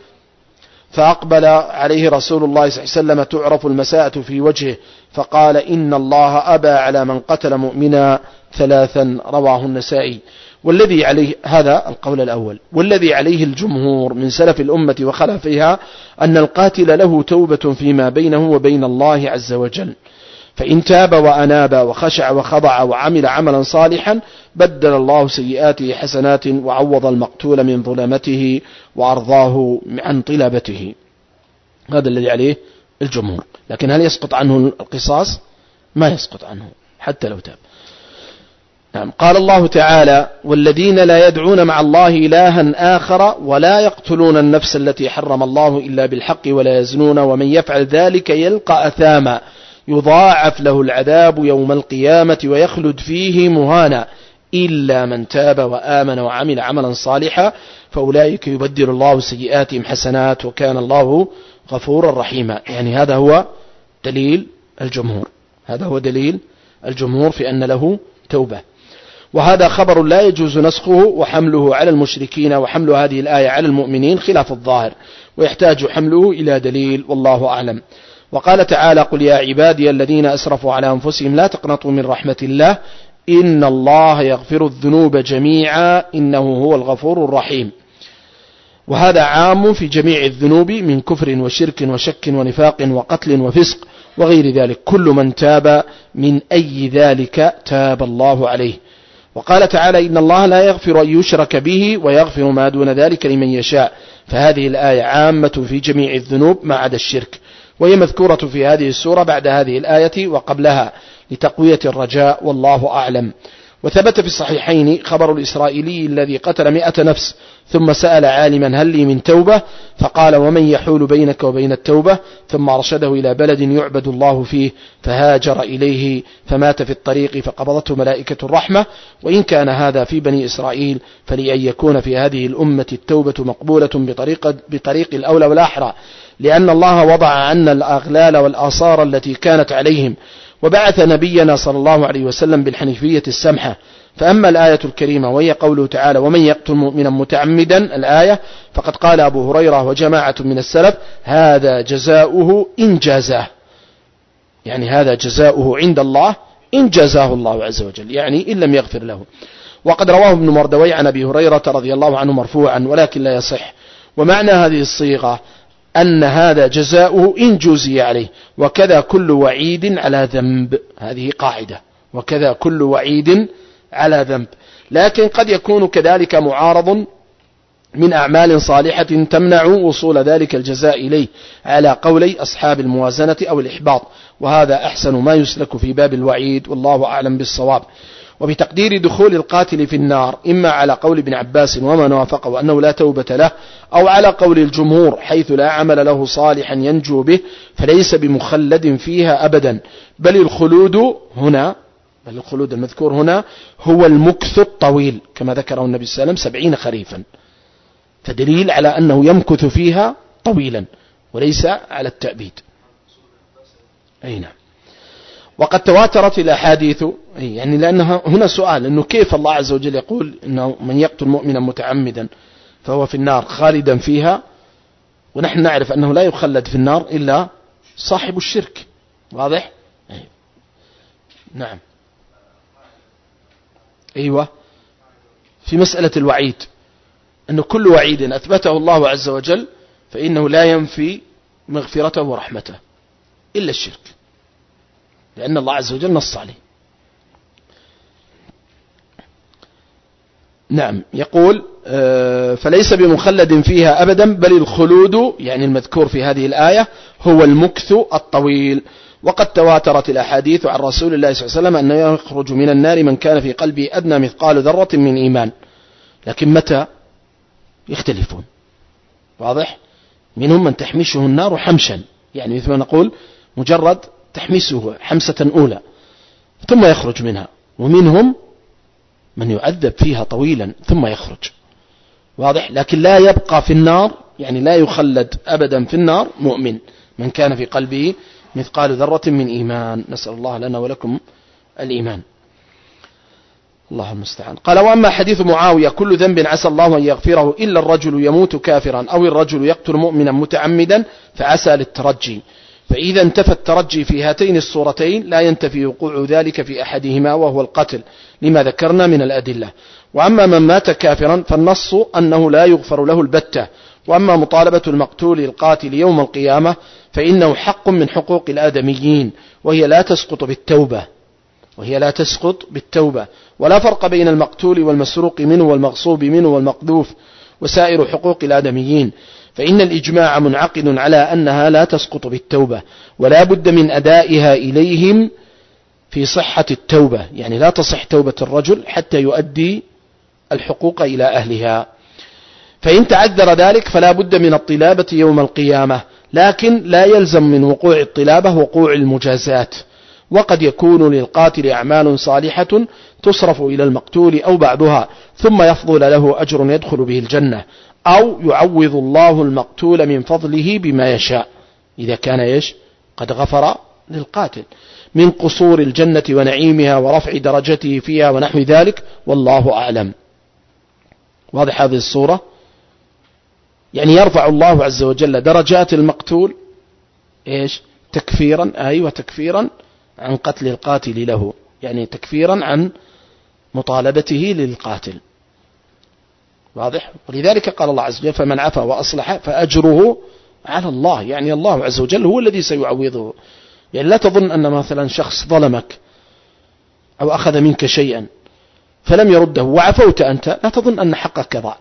فأقبل عليه رسول الله صلى الله عليه وسلم تعرف المساءة في وجهه فقال إن الله أبى على من قتل مؤمنا ثلاثا. رواه النسائي. والذي عليه هذا القول الأول، والذي عليه الجمهور من سلف الأمة وخلفها أن القاتل له توبة فيما بينه وبين الله عز وجل، فإن تاب وأناب وخشع وخضع وعمل عملا صالحا بدل الله سيئاته حسنات وعوض المقتول من ظلمته وأرضاه عن طلبته. هذا الذي عليه الجمهور. لكن هل يسقط عنه القصاص؟ ما يسقط عنه حتى لو تاب. نعم. قال الله تعالى والذين لا يدعون مع الله إلها آخر ولا يقتلون النفس التي حرم الله إلا بالحق ولا يزنون ومن يفعل ذلك يلقى أثاما يضاعف له العذاب يوم القيامة ويخلد فيه مهانا إلا من تاب وآمن وعمل عملا صالحا فأولئك يبدل الله سيئاتهم حسنات وكان الله غفورا رحيما. يعني هذا هو دليل الجمهور، هذا هو دليل الجمهور في أن له توبة. وهذا خبر لا يجوز نسخه وحمله على المشركين وحمل هذه الآية على المؤمنين خلاف الظاهر، ويحتاج حمله إلى دليل والله أعلم. وقال تعالى: قل يا عبادي الذين أسرفوا على أنفسهم لا تقنطوا من رحمة الله إن الله يغفر الذنوب جميعا إنه هو الغفور الرحيم. وهذا عام في جميع الذنوب من كفر وشرك وشك ونفاق وقتل وفسق وغير ذلك، كل من تاب من أي ذلك تاب الله عليه. وقال تعالى: إن الله لا يغفر أن يشرك به ويغفر ما دون ذلك لمن يشاء. فهذه الآية عامة في جميع الذنوب ما عدا الشرك، وهي مذكورة في هذه السورة بعد هذه الآية وقبلها لتقوية الرجاء والله أعلم. وثبت في الصحيحين خبر الإسرائيلي الذي قتل مئة نفس ثم سأل عالما هل لي من توبة فقال: ومن يحول بينك وبين التوبة؟ ثم أرشده إلى بلد يعبد الله فيه فهاجر إليه فمات في الطريق فقبضته ملائكة الرحمة. وإن كان هذا في بني إسرائيل فلأن يكون في هذه الأمة التوبة مقبولة بطريق, بطريق الأولى والأحرى، لأن الله وضع عنا الأغلال والآثار التي كانت عليهم وبعث نبينا صلى الله عليه وسلم بالحنيفية السمحة. فأما الآية الكريمة وهي قوله تعالى: ومن يقتل مؤمنا متعمدا الآية، فقد قال أبو هريرة وجماعة من السلف: هذا جزاؤه إن جازاه، يعني هذا جزاؤه عند الله إن جازاه الله عز وجل، يعني إن لم يغفر له. وقد رواه ابن مردوي عن أبي هريرة رضي الله عنه مرفوعا ولكن لا يصح. ومعنى هذه الصيغة أن هذا جزاؤه إن جوزي عليه، وكذا كل وعيد على ذنب، هذه قاعدة، وكذا كل وعيد على ذنب. لكن قد يكون كذلك معارض من أعمال صالحة تمنع وصول ذلك الجزاء إليه على قولي أصحاب الموازنة أو الإحباط، وهذا أحسن ما يسلك في باب الوعيد والله أعلم بالصواب. وبتقدير دخول القاتل في النار إما على قول ابن عباس ومن وافقه أنه لا توبة له، أو على قول الجمهور حيث لا عمل له صالحا ينجو به فليس بمخلد فيها أبدا، بل الخلود هنا بل الخلود المذكور هنا هو المكث الطويل كما ذكره النبي صلى الله عليه وسلم سبعين خريفا، فدليل على أنه يمكث فيها طويلا وليس على التأبيد. أي نعم. وقد تواترت الأحاديث، يعني لأنها هنا سؤال أنه كيف الله عز وجل يقول أنه من يقتل مؤمنا متعمدا فهو في النار خالدا فيها، ونحن نعرف أنه لا يخلد في النار إلا صاحب الشرك. واضح؟ أيوة. نعم. أيوة. في مسألة الوعيد أنه كل وعيد أثبته الله عز وجل فإنه لا ينفي مغفرته ورحمته إلا الشرك، لأن الله عز وجل نص عليه. نعم. يقول فليس بمخلد فيها أبدا، بل الخلود يعني المذكور في هذه الآية هو المكث الطويل. وقد تواترت الأحاديث عن رسول الله صلى الله عليه وسلم أنه يخرج من النار من كان في قلبه أدنى مثقال ذرة من إيمان، لكن متى يختلفون. واضح؟ منهم من تحمشه النار حمشا، يعني مثل ما نقول مجرد تحمسه حمسة أولى ثم يخرج منها، ومنهم من يعذب فيها طويلا ثم يخرج. واضح؟ لكن لا يبقى في النار، يعني لا يخلد أبدا في النار مؤمن من كان في قلبه مثقال ذرة من إيمان. نسأل الله لنا ولكم الإيمان. الله المستعان. قال: وأما حديث معاوية كل ذنب عسى الله أن يغفره إلا الرجل يموت كافرا أو الرجل يقتل مؤمنا متعمدا فعسى للترجي، فإذا انتفى الترجي في هاتين الصورتين لا ينتفي وقوع ذلك في أحدهما وهو القتل لما ذكرنا من الأدلة. وأما من مات كافرا فالنص أنه لا يغفر له البتة. وأما مطالبة المقتول القاتل يوم القيامة فإنه حق من حقوق الآدميين، وهي لا تسقط بالتوبة وهي لا تسقط بالتوبة ولا فرق بين المقتول والمسروق منه والمغصوب منه والمقذوف وسائر حقوق الآدميين، فإن الإجماع منعقد على أنها لا تسقط بالتوبة ولا بد من أدائها إليهم في صحة التوبة، يعني لا تصح توبة الرجل حتى يؤدي الحقوق إلى أهلها. فإن تعذر ذلك فلا بد من الطلابة يوم القيامة، لكن لا يلزم من وقوع الطلابة وقوع المجازات، وقد يكون للقاتل أعمال صالحة تصرف إلى المقتول أو بعضها ثم يفضل له أجر يدخل به الجنة، أو يعوض الله المقتول من فضله بما يشاء إذا كان إيش قد غفر للقاتل من قصور الجنة ونعيمها ورفع درجته فيها ونحو ذلك، والله أعلم. واضح هذه الصورة؟ يعني يرفع الله عز وجل درجات المقتول إيش تكفيرا، أيوة تكفيرا عن قتل القاتل له، يعني تكفيرا عن مطالبته للقاتل. واضح؟ ولذلك قال الله عز وجل فمن عفا وأصلح فأجره على الله، يعني الله عز وجل هو الذي سيعوضه. يعني لا تظن أن مثلا شخص ظلمك أو أخذ منك شيئا فلم يرده وعفوت أنت، لا تظن أن حقك ضاع.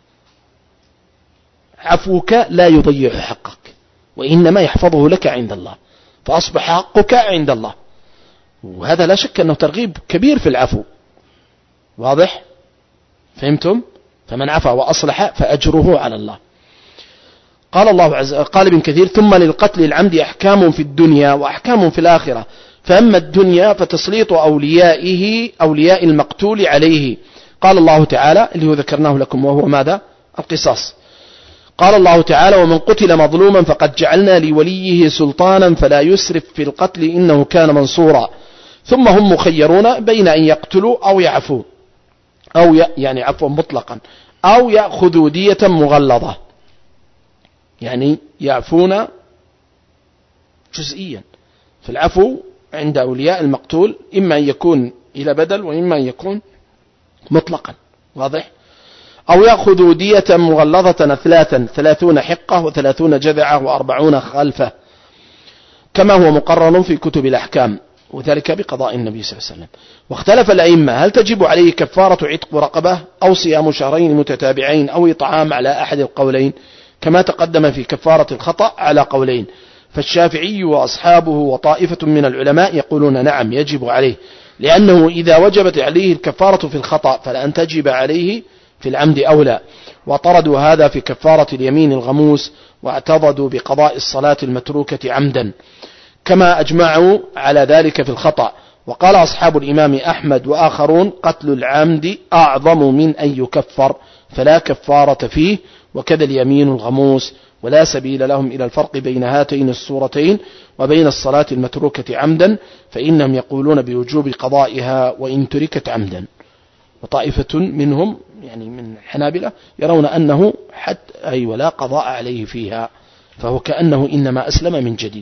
عفوك لا يضيع حقك، وإنما يحفظه لك عند الله، فأصبح حقك عند الله، وهذا لا شك أنه ترغيب كبير في العفو. واضح؟ فهمتم؟ فمن عفا وأصلح فأجره على الله. قال الله عز قال ابن كثير ثم للقتل العمد أحكام في الدنيا وأحكام في الآخرة، فأما الدنيا فتسليط أوليائه أولياء المقتول عليه. قال الله تعالى اللي هو ذكرناه لكم وهو ماذا؟ القصاص. قال الله تعالى ومن قتل مظلوما فقد جعلنا لوليه سلطانا فلا يسرف في القتل إنه كان منصورا. ثم هم مخيرون بين أن يقتلوا أو يعفوا، أو يعني عفوا مطلقا، أو يأخذوا دية مغلظة، يعني يعفون جزئيا. فالعفو عند أولياء المقتول إما أن يكون إلى بدل وإما أن يكون مطلقا. واضح؟ أو يأخذوا دية مغلظة ثلاثا ثلاثون حقة وثلاثون جذعة وأربعون خلفة، كما هو مقرر في كتب الأحكام، وذلك بقضاء النبي صلى الله عليه وسلم. واختلف الأئمة هل تجب عليه كفارة عتق رقبة أو صيام شهرين متتابعين أو إطعام على أحد القولين، كما تقدم في كفارة الخطأ على قولين. فالشافعي وأصحابه وطائفة من العلماء يقولون نعم يجب عليه، لأنه إذا وجبت عليه الكفارة في الخطأ فلأن تجب عليه في العمد أولى. وطردوا هذا في كفارة اليمين الغموس، واعتضدوا بقضاء الصلاة المتروكة عمدا، كما أجمعوا على ذلك في الخطأ. وقال أصحاب الإمام أحمد وآخرون قتل العمد أعظم من أن يكفر فلا كفارة فيه، وكذا اليمين الغموس، ولا سبيل لهم إلى الفرق بين هاتين الصورتين وبين الصلاة المتروكة عمدا، فإنهم يقولون بوجوب قضائها وإن تركت عمدا. وطائفة منهم يعني من الحنابلة يرون أنه حد أي ولا قضاء عليه فيها، فهو كأنه إنما أسلم من جديد.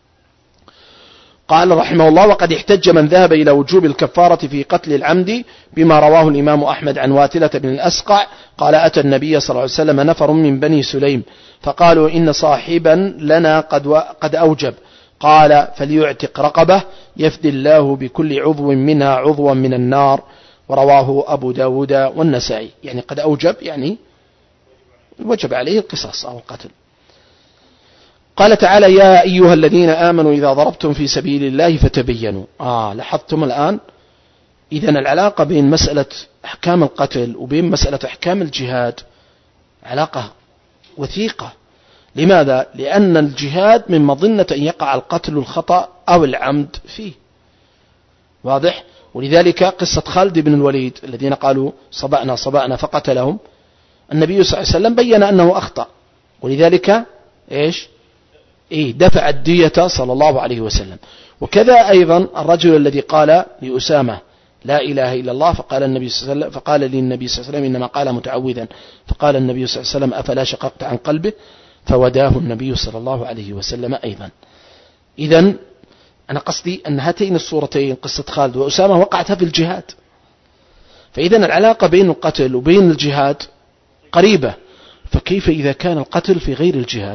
قال رحمه الله وقد احتج من ذهب إلى وجوب الكفارة في قتل العمد بما رواه الإمام أحمد عن واتلة بن الأسقع قال أتى النبي صلى الله عليه وسلم نفر من بني سليم فقالوا إن صاحبا لنا قد, قد أوجب، قال فليعتق رقبة يفدي الله بكل عضو منها عضوا من النار، ورواه أبو داود والنسائي. يعني قد أوجب يعني وجب عليه القصاص أو القتل. قال تعالى يا أيها الذين آمنوا إذا ضربتم في سبيل الله فتبينوا. آه لاحظتم الآن إذن العلاقة بين مسألة أحكام القتل وبين مسألة أحكام الجهاد علاقة وثيقة. لماذا؟ لأن الجهاد من مظنة أن يقع القتل الخطأ أو العمد فيه. واضح؟ ولذلك قصة خالد بن الوليد الذين قالوا صبأنا صبأنا فقتلهم، النبي صلى الله عليه وسلم بيّن أنه أخطأ، ولذلك إيش؟ إيه دفع الدية صلى الله عليه وسلم. وكذا أيضا الرجل الذي قال لأسامة لا إله إلا الله، فقال النبي صلى الله عليه وسلم فقال للنبي صلى الله عليه وسلم إنما قال متعوذا، فقال النبي صلى الله عليه وسلم أفلا شققت عن قلبه، فوداه النبي صلى الله عليه وسلم أيضا. إذن أنا قصدي أن هاتين الصورتين قصة خالد وأسامة وقعتها في الجهاد، فإذن العلاقة بين القتل وبين الجهاد قريبة، فكيف إذا كان القتل في غير الجهاد؟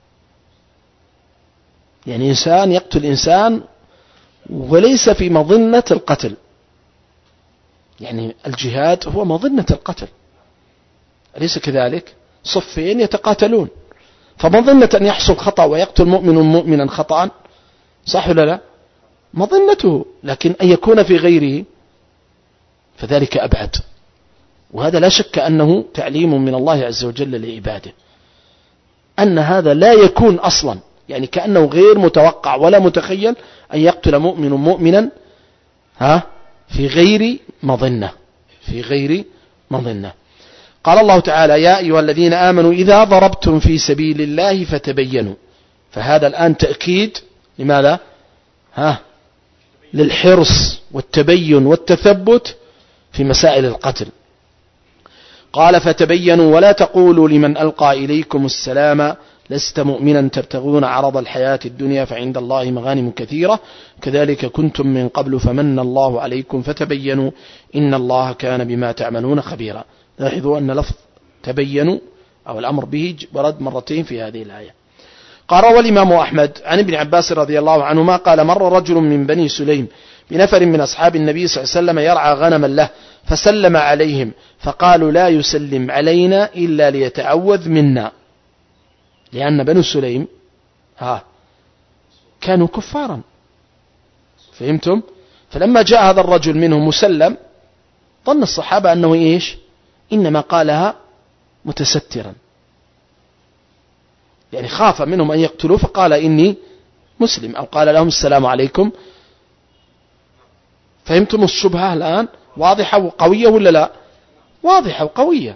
يعني إنسان يقتل إنسان وليس في مظنة القتل، يعني الجهاد هو مظنة القتل، أليس كذلك؟ صفين يتقاتلون، فمظنة أن يحصل خطأ ويقتل مؤمن مؤمنا خطأ، صح ولا لا؟ مظنته، لكن أن يكون في غيره فذلك أبعد. وهذا لا شك أنه تعليم من الله عز وجل لعباده أن هذا لا يكون أصلا، يعني كأنه غير متوقع ولا متخيل أن يقتل مؤمن مؤمنا ها في غير مظنة في غير مظنة. قال الله تعالى: يا أيها الذين آمنوا إذا ضربتم في سبيل الله فتبينوا. فهذا الآن تأكيد لماذا؟ ها للحرص والتبين والتثبت في مسائل القتل. قال: فتبينوا ولا تقولوا لمن ألقى إليكم السلام لست مؤمنا تبتغون عرض الحياة الدنيا فعند الله مغانم كثيرة كذلك كنتم من قبل فمن الله عليكم فتبينوا إن الله كان بما تعملون خبيرا. لاحظوا أن لفظ تبينوا أو الأمر به ورد مرتين في هذه الآية. قال: روى الإمام أحمد عن ابن عباس رضي الله عنهما قال: مر رجل من بني سليم بنفر من أصحاب النبي صلى الله عليه وسلم يرعى غنما له فسلم عليهم فقالوا: لا يسلم علينا إلا ليتعوذ منا، لأن بنو سليم ها كانوا كفارا، فهمتم؟ فلما جاء هذا الرجل منهم مسلم ظن الصحابة أنه إيش؟ إنما قالها متسترا، يعني خاف منهم أن يقتلوا فقال إني مسلم، أو قال لهم السلام عليكم. فهمتم الشبهة الآن؟ واضحة وقوية ولا لا؟ واضحة وقوية.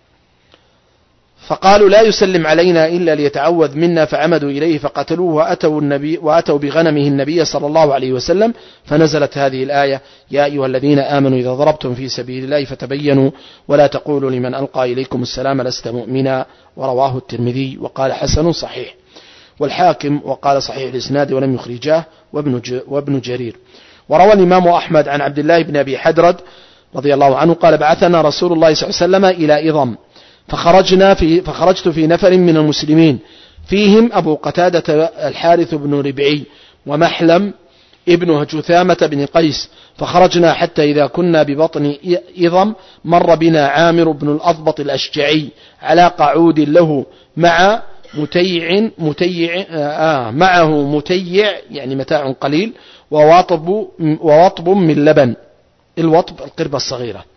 فقالوا: لا يسلم علينا إلا ليتعوذ منا، فعمدوا إليه فقتلوه وأتوا, النبي وأتوا بغنمه النبي صلى الله عليه وسلم، فنزلت هذه الآية: يا أيها الذين آمنوا إذا ضربتم في سبيل الله فتبينوا ولا تقولوا لمن ألقى إليكم السلام لست مؤمنا. ورواه الترمذي وقال حسن صحيح، والحاكم وقال صحيح الإسناد ولم يخرجاه وابن, وابن جرير. وروى الإمام أحمد عن عبد الله بن أبي حدرد رضي الله عنه قال: بعثنا رسول الله صلى الله عليه وسلم إلى إضم فخرجنا في فخرجت في نفر من المسلمين فيهم أبو قتادة الحارث بن ربعي ومحلم ابن جثامة بن قيس، فخرجنا حتى إذا كنا ببطن إضم مر بنا عامر بن الأضبط الأشجعي على قعود له مع متيع متيع آه معه متيع يعني متاع قليل ووطب ووطب من لبن، الوطب القربة الصغيرة.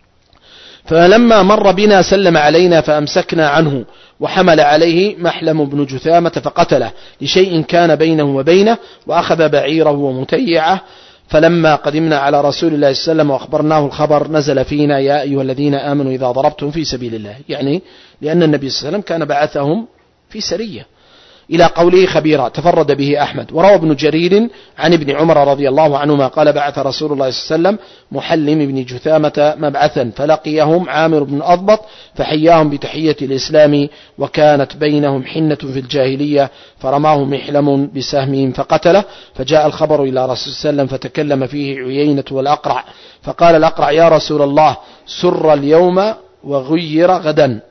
فلما مر بنا سلم علينا فأمسكنا عنه وحمل عليه محلم بن جثامة فقتله لشيء كان بينه وبينه وأخذ بعيره ومتيعه. فلما قدمنا على رسول الله صلى الله عليه وسلم وأخبرناه الخبر نزل فينا: يا أيها الذين آمنوا إذا ضربتم في سبيل الله، يعني لأن النبي صلى الله عليه وسلم كان بعثهم في سرية، إلى قوله خبيرا تفرد به أحمد. وروى ابن جرير عن ابن عمر رضي الله عنهما قال: بعث رسول الله صلى الله عليه وسلم محلم بن جثامة مبعثا فلقيهم عامر بن أضبط فحياهم بتحية الإسلام وكانت بينهم حنة في الجاهلية فرماه محلم بسهم فقتله. فجاء الخبر إلى رسول الله صلى الله عليه وسلم فتكلم فيه عيينة والأقرع، فقال الأقرع: يا رسول الله سر اليوم وغير غدا.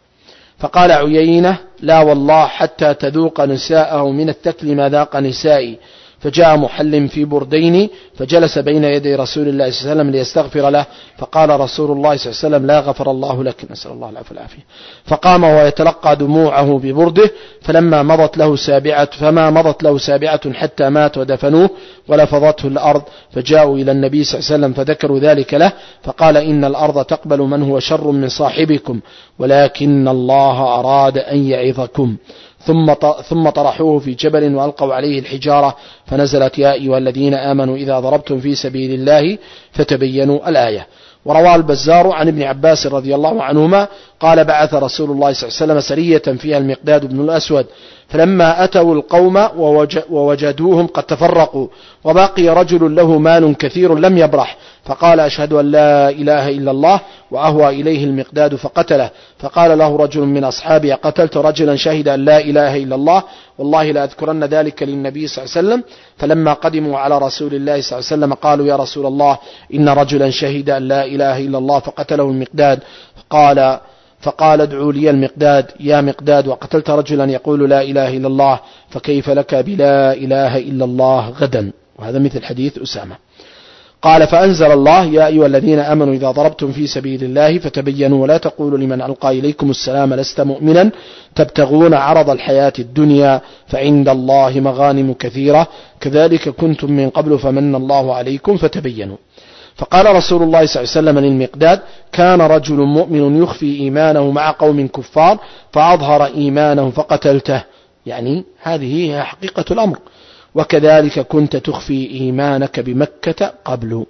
فقال عيينة: لا والله حتى تذوق نساءه من التكل ما ذاق نسائي. فجاء محلم في بردين فجلس بين يدي رسول الله صلى الله عليه وسلم ليستغفر له، فقال رسول الله صلى الله عليه وسلم: لا غفر الله لك، نسأل الله العفو والعافية. فقام وهو يتلقى دموعه ببرده فلما مضت له سابعة فما مضت له سابعة حتى مات ودفنوه ولفظته الأرض. فجاءوا إلى النبي صلى الله عليه وسلم فذكروا ذلك له، فقال: إن الأرض تقبل من هو شر من صاحبكم ولكن الله أراد أن يعظكم. ثم ثم طرحوه في جبل وألقوا عليه الحجارة، فنزلت: يا أيها الذين آمنوا إذا ضربتم في سبيل الله فتبينوا الآية. وروى البزار عن ابن عباس رضي الله عنهما قال: بعث رسول الله صلى الله عليه وسلم سرية فيها المقداد بن الأسود، فلما أتوا القوم ووجدوهم قد تفرقوا وبقي رجل له مال كثير لم يبرح، فقال: أشهد أن لا إله إلا الله، وأهوى إليه المقداد فقتله. فقال له رجل من أصحابه: قتلت رجلا شهد أن لا إله إلا الله، والله لا أذكرن ذلك للنبي صلى الله عليه وسلم. فلما قدموا على رسول الله صلى الله عليه وسلم قالوا: يا رسول الله إن رجلا شهد أن لا إله إلا الله فقتله المقداد. قال فقال: ادعوا لي المقداد. يا مقداد، وقتلت رجلا يقول لا إله إلا الله، فكيف لك بلا إله إلا الله غدا؟ وهذا مثل حديث أسامة. قال: فأنزل الله: يا أيها الذين آمنوا إذا ضربتم في سبيل الله فتبينوا ولا تقولوا لمن ألقى إليكم السلام لست مؤمنا تبتغون عرض الحياة الدنيا فعند الله مغانم كثيرة كذلك كنتم من قبل فمن الله عليكم فتبينوا. فقال رسول الله صلى الله عليه وسلم للمقداد: كان رجل مؤمن يخفي إيمانه مع قوم كفار فأظهر إيمانه فقتلته. يعني هذه هي حقيقة الأمر. وكذلك كنت تخفي إيمانك بمكة قبل.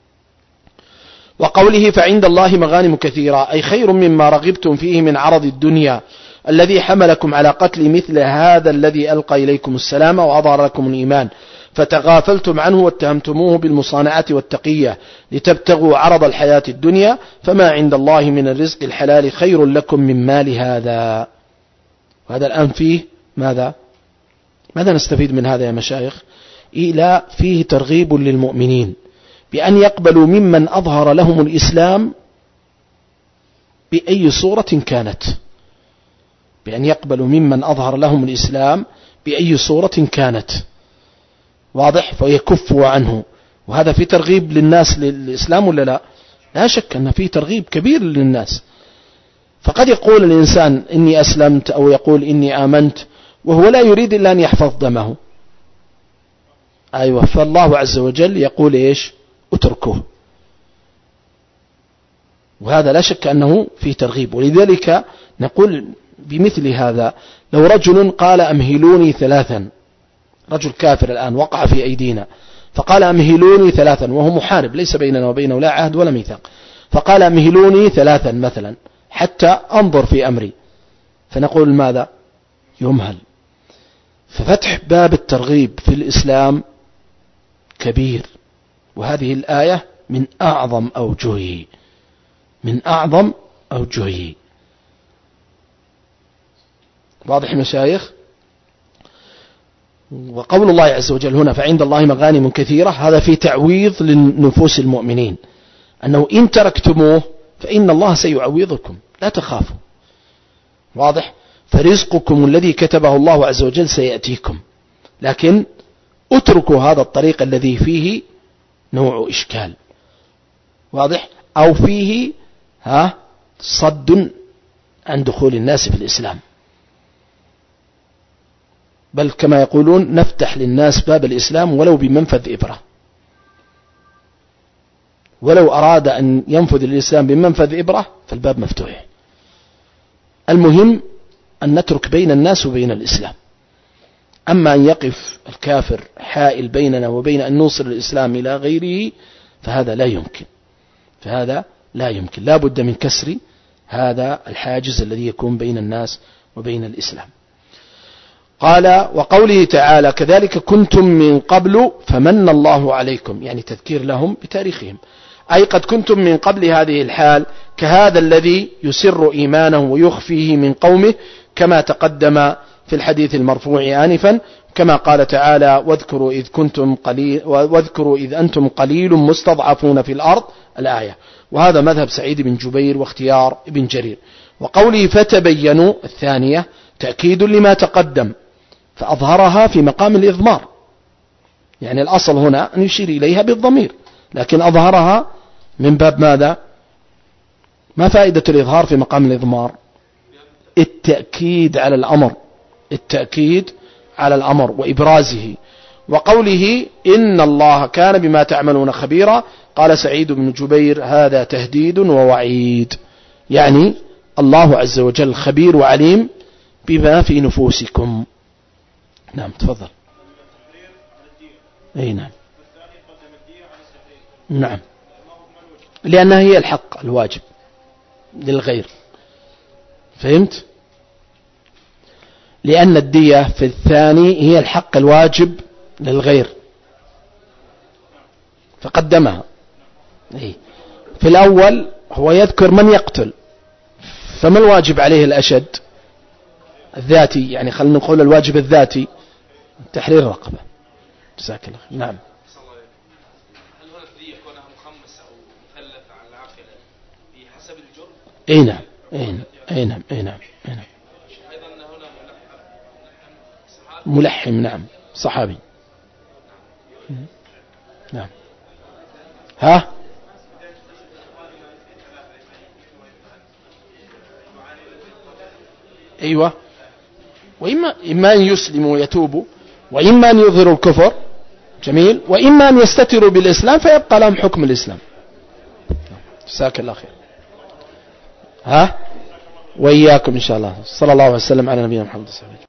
وقوله: فعند الله مغانم كثيرة، أي خير مما رغبتم فيه من عرض الدنيا الذي حملكم على قتل مثل هذا الذي ألقى إليكم السلام وأظهر لكم الإيمان، فتغافلتم عنه واتهمتموه بالمصانعة والتقية لتبتغوا عرض الحياة الدنيا، فما عند الله من الرزق الحلال خير لكم من مال هذا. وهذا الآن فيه ماذا؟ ماذا نستفيد من هذا يا مشايخ؟ إلى فيه ترغيب للمؤمنين بأن يقبلوا ممن أظهر لهم الإسلام بأي صورة كانت، بأن يقبلوا ممن أظهر لهم الإسلام بأي صورة كانت، واضح؟ فيكفوا عنه. وهذا في ترغيب للناس للإسلام ولا لا؟ لا شك أن فيه ترغيب كبير للناس. فقد يقول الإنسان إني أسلمت، أو يقول إني آمنت، وهو لا يريد إلا أن يحفظ دمه. أيوة، فالله عز وجل يقول إيش؟ اتركوه. وهذا لا شك أنه فيه ترغيب. ولذلك نقول بمثل هذا: لو رجل قال أمهلوني ثلاثا، رجل كافر الآن وقع في أيدينا، فقال أمهلوني ثلاثا، وهو محارب ليس بيننا وبينه لا عهد ولا ميثاق، فقال أمهلوني ثلاثا مثلا حتى أنظر في أمري، فنقول ماذا؟ يمهل. ففتح باب الترغيب في الإسلام كبير، وهذه الآية من أعظم أوجهه، من أعظم أوجهه. واضح مشايخ؟ وقول الله عز وجل هنا: فعند الله مغانم كثيرة، هذا في تعويض للنفوس المؤمنين، أنه إن تركتموه فإن الله سيعوضكم، لا تخافوا. واضح؟ فرزقكم الذي كتبه الله عز وجل سيأتيكم، لكن اتركوا هذا الطريق الذي فيه نوع إشكال، واضح؟ أو فيه ها صد عن دخول الناس في الإسلام، بل كما يقولون نفتح للناس باب الإسلام ولو بمنفذ إبرة، ولو أراد أن ينفذ الإسلام بمنفذ إبرة فالباب مفتوح. المهم أن نترك بين الناس وبين الإسلام. أما أن يقف الكافر حائل بيننا وبين أن نوصل الإسلام إلى غيره فهذا لا يمكن، فهذا لا يمكن، لا بد من كسر هذا الحاجز الذي يكون بين الناس وبين الإسلام. قال: وقوله تعالى: كذلك كنتم من قبل فمن الله عليكم، يعني تذكير لهم بتاريخهم، أي قد كنتم من قبل هذه الحال كهذا الذي يسر إيمانه ويخفيه من قومه، كما تقدم في الحديث المرفوع آنفا، كما قال تعالى: واذكروا إذ كنتم قليل واذكروا إذ أنتم قليل مستضعفون في الأرض، الآية. وهذا مذهب سعيد بن جبير واختيار ابن جرير. وقوله فتبينوا الثانية تأكيد لما تقدم، فأظهرها في مقام الإضمار، يعني الأصل هنا أن يشير إليها بالضمير، لكن أظهرها من باب ماذا؟ ما فائدة الإظهار في مقام الإضمار؟ التأكيد على الأمر، التأكيد على الأمر وإبرازه. وقوله إن الله كان بما تعملون خبيرا، قال سعيد بن جبير: هذا تهديد ووعيد، يعني الله عز وجل خبير وعليم بما في نفوسكم. نعم تفضل. أي نعم نعم، لأنها هي الحق الواجب للغير، فهمت؟ لأن الدية في الثاني هي الحق الواجب للغير فقدمها. في الأول هو يذكر من يقتل، فما الواجب عليه الأشد؟ الذاتي، يعني خلينا نقول الواجب الذاتي تحرير الرقبة. جزاك الله. نعم. هل هنا الدية كونها مخمسة أو مثلثة على العاقلة بحسب الجرم؟ أي نعم أي نعم أي نعم أي نعم أي نعم. أيضا هنا ملحم، نعم صحابي. نعم. ها أيوة، وإما إما أن يسلموا ويتوبوا، وإما أن يظهروا الكفر، جميل، وإما أن يستتروا بالإسلام فيبقى لهم حكم الإسلام. جزاك الله خير. ها وإياكم إن شاء الله. صلى الله وسلم على نبينا محمد صلى الله عليه وسلم.